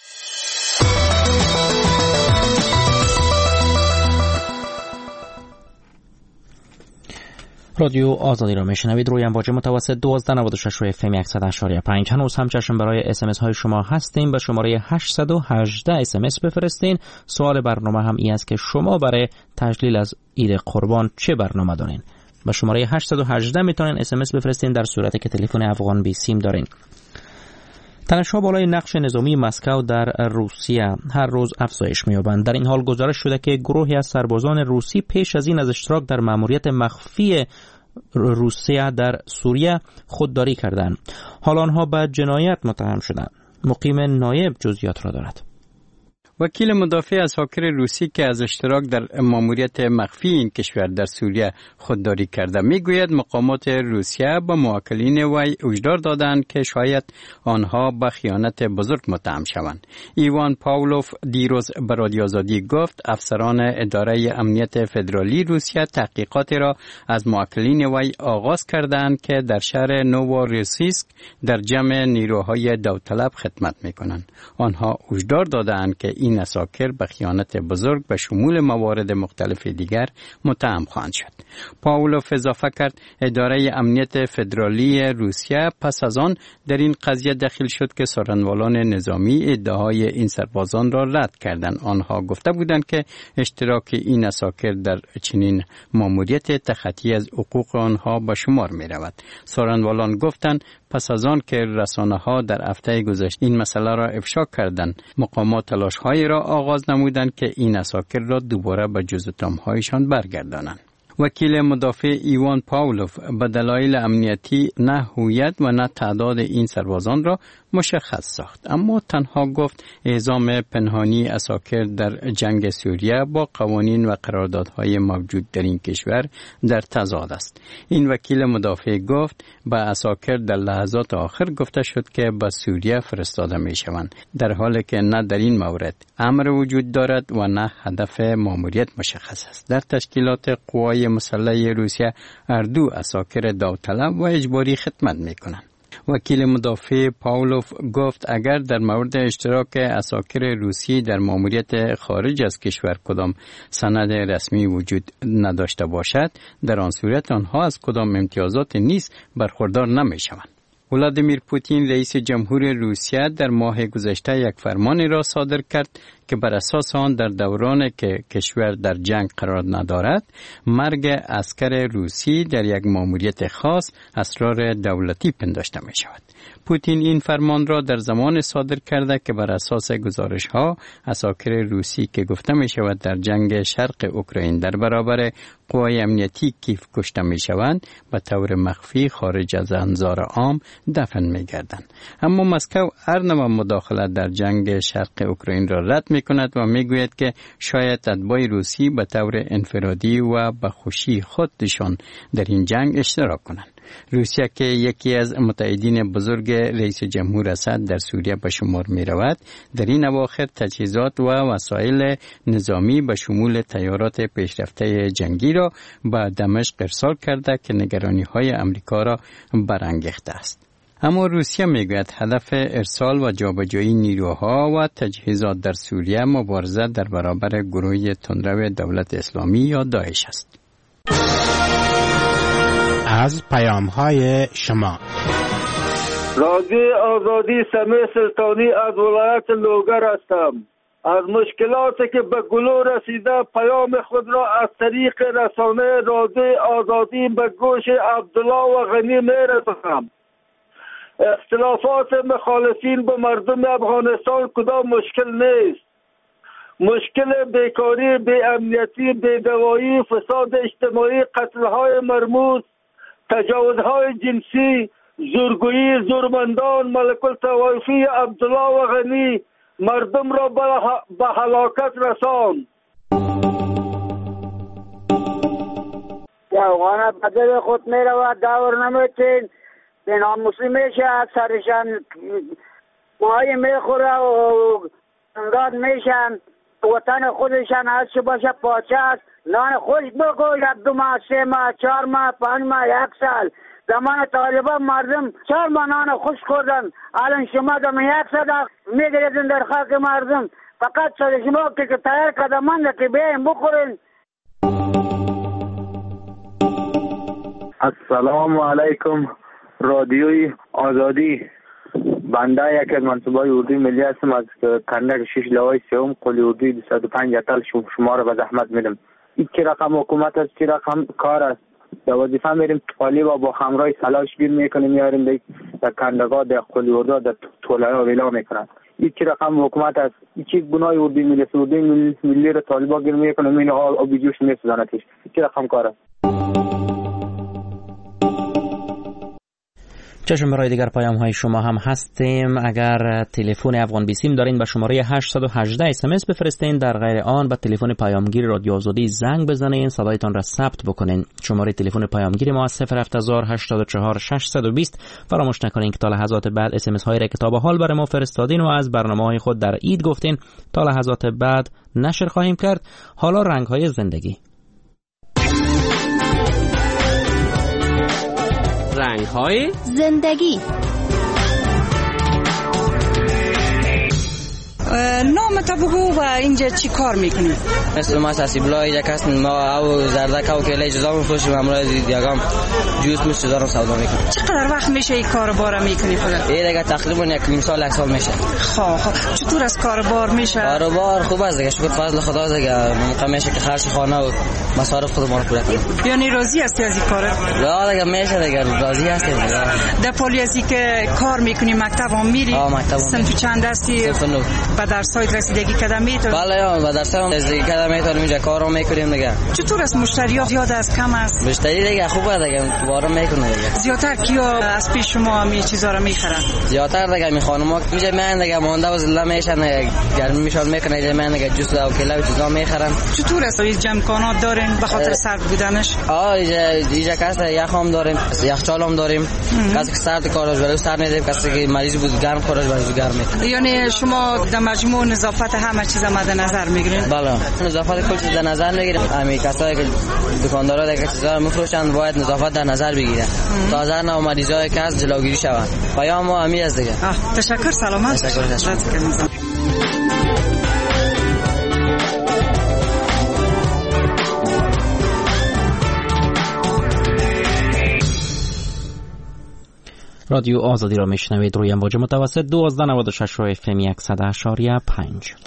رادیو آزادی را میشنوید روی امواج متوسط 1296 روی FM 100.5. هنوز هم چشم برای SMS های شما هستیم. به شماره 818 SMS بفرستین. سوال برنامه هم این است که شما برای تجلیل از عید قربان چه برنامه دارین؟ به شماره 818 میتونین SMS بفرستین در صورتی که تلفن افغان بی سیم دارین. تنش‌ها بالای نقش نظامی مسکو در روسیه هر روز افزایش می‌یابند. در این حال گزارش شده که گروهی از سربازان روسی پیش از این از اشتراک در مأموریت مخفی روسیه در سوریه خودداری کردند. حال آنها به جنایت متهم شدند. مقیم نایب جزئیات را دارد. وکیل مدافع از هاکر روسی که از اشتراک در مأموریت مخفی این کشور در سوریه خودداری کرده میگوید مقامات روسیه با موکلین وی هشدار دادند که شاید آنها به خیانت بزرگ متهم شوند. ایوان پاولوف دیروز به رادیو آزادی گفت افسران اداره امنیت فدرالی روسیه تحقیقاتی را از موکلین وی آغاز کردند که در شهر نووروسیسک در جمع نیروهای داوطلب خدمت میکنند. آنها هشدار دادند که این اساکر به خیانت بزرگ به شمول موارد مختلف دیگر متهم خواهند شد. پاولوف اضافه کرد اداره امنیت فدرالی روسیه پس از آن در این قضیه دخیل شد که سارنوالان نظامی ادعای این سربازان را رد کردند. آنها گفته بودند که اشتراک این اساکر در چنین مأموریت تخطی از حقوق آنها به شمار می رود. سارنوالان گفتند پس از آن که رسانه‌ها در هفته گذشته این مسئله را افشا کردند، مقامات تلاش‌هایی را آغاز نمودند که این اساکر را دوباره به جزء تام‌هایشان برگردانند. وکیل مدافع ایوان پاولوف به دلایل امنیتی نه هویت و نه تعداد این سربازان را مشخص ساخت، اما تنها گفت اعزام پنهانی اساکر در جنگ سوریه با قوانین و قراردادهای موجود در این کشور در تضاد است. این وکیل مدافع گفت به اساکر در لحظات آخر گفته شد که به سوریه فرستاده می شوند، در حالی که نه در این مورد امر وجود دارد و نه هدف ماموریت مشخص است. در تشکیلات قوای مسلح روسیه اردو اساکر داوطلب و اجباری خدمت می کنند. وکیل مدافع پاولوف گفت اگر در مورد اشتراک اساکر روسی در مأموریت خارج از کشور کدام سند رسمی وجود نداشته باشد، در آن صورت آنها از کدام امتیازات نیز برخوردار نمی شوند. ولادیمیر پوتین رئیس جمهور روسیه در ماه گذشته یک فرمانی را صادر کرد که بر اساس آن در دوران که کشور در جنگ قرار ندارد، مرگ عسکر روسی در یک مأموریت خاص اسرار دولتی پنداشته می شود. پوتین این فرمان را در زمان صادر کرده که بر اساس گزارش‌ها اساکر روسی که گفته می شود در جنگ شرق اوکراین در برابر قوای امنیتی کیف کشته می شوند به طور مخفی خارج از انظار عام دفن می گردند. اما مسکو هر نوع مداخله در جنگ شرق اوکراین را رد می کند و می گوید که شاید اتباع روسی به طور انفرادی و به خوشی خودشان در این جنگ اشتراک کنند. روسیه که یکی از متحدین بزرگ رئیس جمهور اسد در سوریه به شمار می رود، در این اواخر تجهیزات و وسایل نظامی به شمول تیارات پیشرفته جنگی را به دمشق ارسال کرده که نگرانی های امریکا را برانگیخته است. اما روسیه میگوید هدف ارسال و جابجایی نیروها و تجهیزات در سوریه مبارزه در برابر گروه تندرو دولت اسلامی یا داعش است. از پیام‌های شما رادیو آزادی سمی سلطانی از ولایت لوگر هستم. از مشکلاتی که به گلو رسیده پیام خود را از طریق رسانه رادیو آزادی به گوش عبدالله و غنی میرسانم. اختلافات مخالفین به مردم افغانستان کدام مشکل نیست. مشکل بیکاری، بی‌امنیتی، بی‌دوایی، فساد اجتماعی، قتل‌های مرموز، تجاوزهای جنسی، زورگویی زورمندان ملک الطوایفی عبدالله و غنی مردم را به هلاکت رساند. افغان بدل خود می رود دور نمیتین به ناموسی میشه از سرشان ماهی میخوره و انگاد میشن وطن خودشان از چه باشه پاچه است. نان خوش بگوش 2 ماه 3 ماه 4 ماه 5 ماه 1 سال زمان طالبان مردم 4 ماه نان خوش خوردن. الان شما دم 1 صدق میگریدن در خاک مردم. فقط شما که تیار قدمان که بیاین بخورین. السلام علیکم رادیوی آزادی. بنده یک از منصوبای اردوی ملی هستم از کندک 6 لوای سوم قلی اردوی 205 اتل شما را به زحمت میدم. این چه رقم حکومت است، چه رقم کار است. در وظیفه میریم طالب با خمرای سلاش گیر میکنیم میاریم در کندگاه در قلی اردو در طولای ویلا میکنن. این چه رقم حکومت است. این چه گناه اردوی ملی است. اردوی ملی را طالبا گیر میکنیم این حال آبی جوش میسوزانتش. چه رقم کار است. چشم برای دیگر پیام های شما هم هستیم. اگر تلفن افغان بیسیم دارین به شماره 818 SMS بفرستین، در غیر آن به تلفن پیامگیر رادیو آزادی زنگ بزنین، صدایتان را ثبت بکنین. شماره تلفن پیامگیر ما 07084 620. فراموش نکنین که تا لحظات بعد SMS هایی را که تا به حال برای ما فرستادین و از برنامه‌های خود در عید گفتین تا لحظات بعد نشر خواهیم کرد. حالا رنگ های زندگی. رنگ‌های زندگی. نام تا بگو و اینجا چی کار میکنی؟ مثل ما ساسیبلای یک هست ما او زردک او کلی جزا میفروشیم امروز دیگام جوس میشه دارم سودا میکنم. چقدر وقت میشه این کاربار میکنی خودت؟ این دیگه تقریبا یک نیم سال 1 سال میشه. خب چطور از کاربار میشه؟ کاربار خوب است دیگه، شکر فضل خدا دیگه. موقع میشه که خرج خانه و مصارف خودمون رو پورا کنیم. یعنی راضی هستی از این کار؟ لا دیگه میشه دیگه راضی هستیم. در پلیسی که کار میکنی مکتب هم میری؟ مکتب. صنف چند هستی؟ به درس‌های رسیدگی کردن میتونی؟ بله به درس‌ها رسیدگی کردن میتونیم، اینجا کارو میکنیم دیگه. چطور است مشتری‌ها زیاد است کم است؟ مشتری دیگه خوبه دیگه، وارم میکنه دیگه. زیادتر کیا از پیش شما می چیزا رو میخرن؟ زیادتر دیگه می خانوما اینجا من دیگه مونده و زله میشن گرمی میشون میکنه اینجا من دیگه جوس و کلا چیزا میخرن. چطور است این جمع‌کنات دارین به خاطر سرد بودنش؟ اینجا کاسه یخام داریم، یخچال هم داریم. کسی که سرد کارش برای سر میده، کسی که مریض بود گرم کارش برای گرم میده. یعنی شما در مجموع نظافت همه چیز مد نظر میگیرین؟ بله نظافت کل چیز در نظر میگیریم. همین کسایی که دکاندارا دیگه چیزا میفروشن باید نظافت در نظر بگیرن تا از هر نوع مریضایی که از جلوگیری شود. پیام ما همین است دیگه. تشکر. سلامت. تشکر. رادیو آزادی را میشنوید روی امواج متوسط 1296 رو FM 100.5.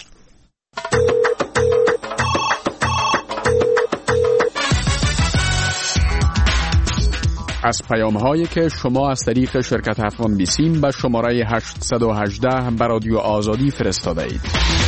از پیام‌هایی که شما از طریق شرکت افغان بیسیم به شماره 818 به رادیو آزادی فرستاده اید.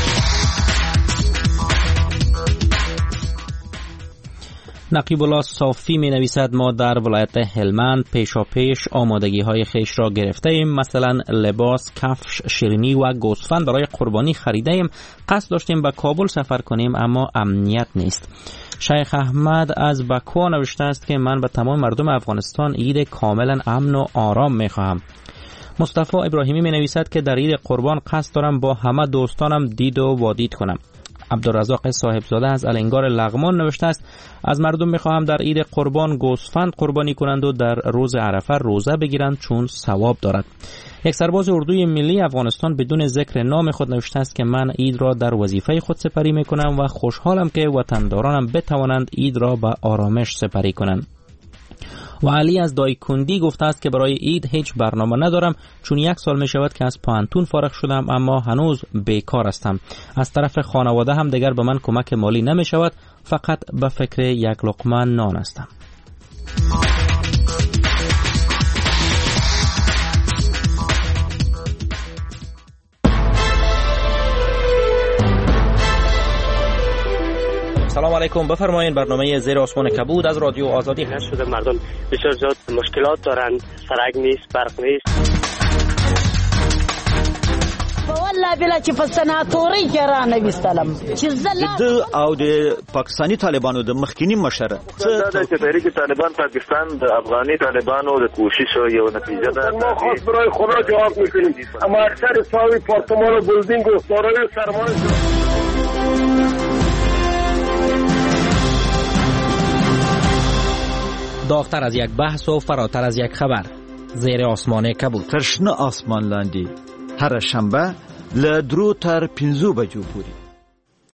نقیب الله صافی می نویسد ما در ولایت هلمند پیشاپیش آمادگی های خیش را گرفته ایم، مثلا لباس، کفش، شیرینی و گوسفند برای قربانی خریده ایم. قصد داشتیم به کابل سفر کنیم اما امنیت نیست. شیخ احمد از بکو نوشته است که من به تمام مردم افغانستان عید کاملا امن و آرام میخواهم. مصطفی ابراهیمی می نویسد که در عید قربان قصد دارم با همه دوستانم دید و وادید کنم. عبدالرزاق صاحبزاده از الانگار لغمان نوشته است از مردم میخواهم در عید قربان گوسفند قربانی کنند و در روز عرفه روزه بگیرند چون ثواب دارد. یک سرباز اردوی ملی افغانستان بدون ذکر نام خود نوشته است که من عید را در وظیفه خود سپری میکنم و خوشحالم که وطندارانم بتوانند عید را به آرامش سپری کنند. و علی از دایکندی گفته است که برای عید هیچ برنامه ندارم چون 1 سال می شود که از پانتون فارغ شدم اما هنوز بیکار هستم. از طرف خانواده هم دیگر به من کمک مالی نمی شود، فقط به فکر یک لقمه نان هستم. سلام علیکم، بفرمایید. برنامه زیر آسمان کبود از رادیو آزادی شده. مردم بسیار زیاد مشکلات دارن، سرک نیست، برق نیست. والله بلا چې په سناتوري کې را نوستلم چې زله او د پاکستانی طالبانو د مخکینی مشر څه د تحریک طالبان پاکستان د افغاني طالبانو د کوشش یو نتیجه ده. ما خاص برای خدا جواب میکنیم اما اکثر ساوی پارتمان و بلدینگ و سارای سرمایه داغتر از یک بحث و فراتر از یک خبر. زیر آسمان کبود. ترشنه آسمان لاندی هر شنبه ل 2 تر 5 بجو پوری.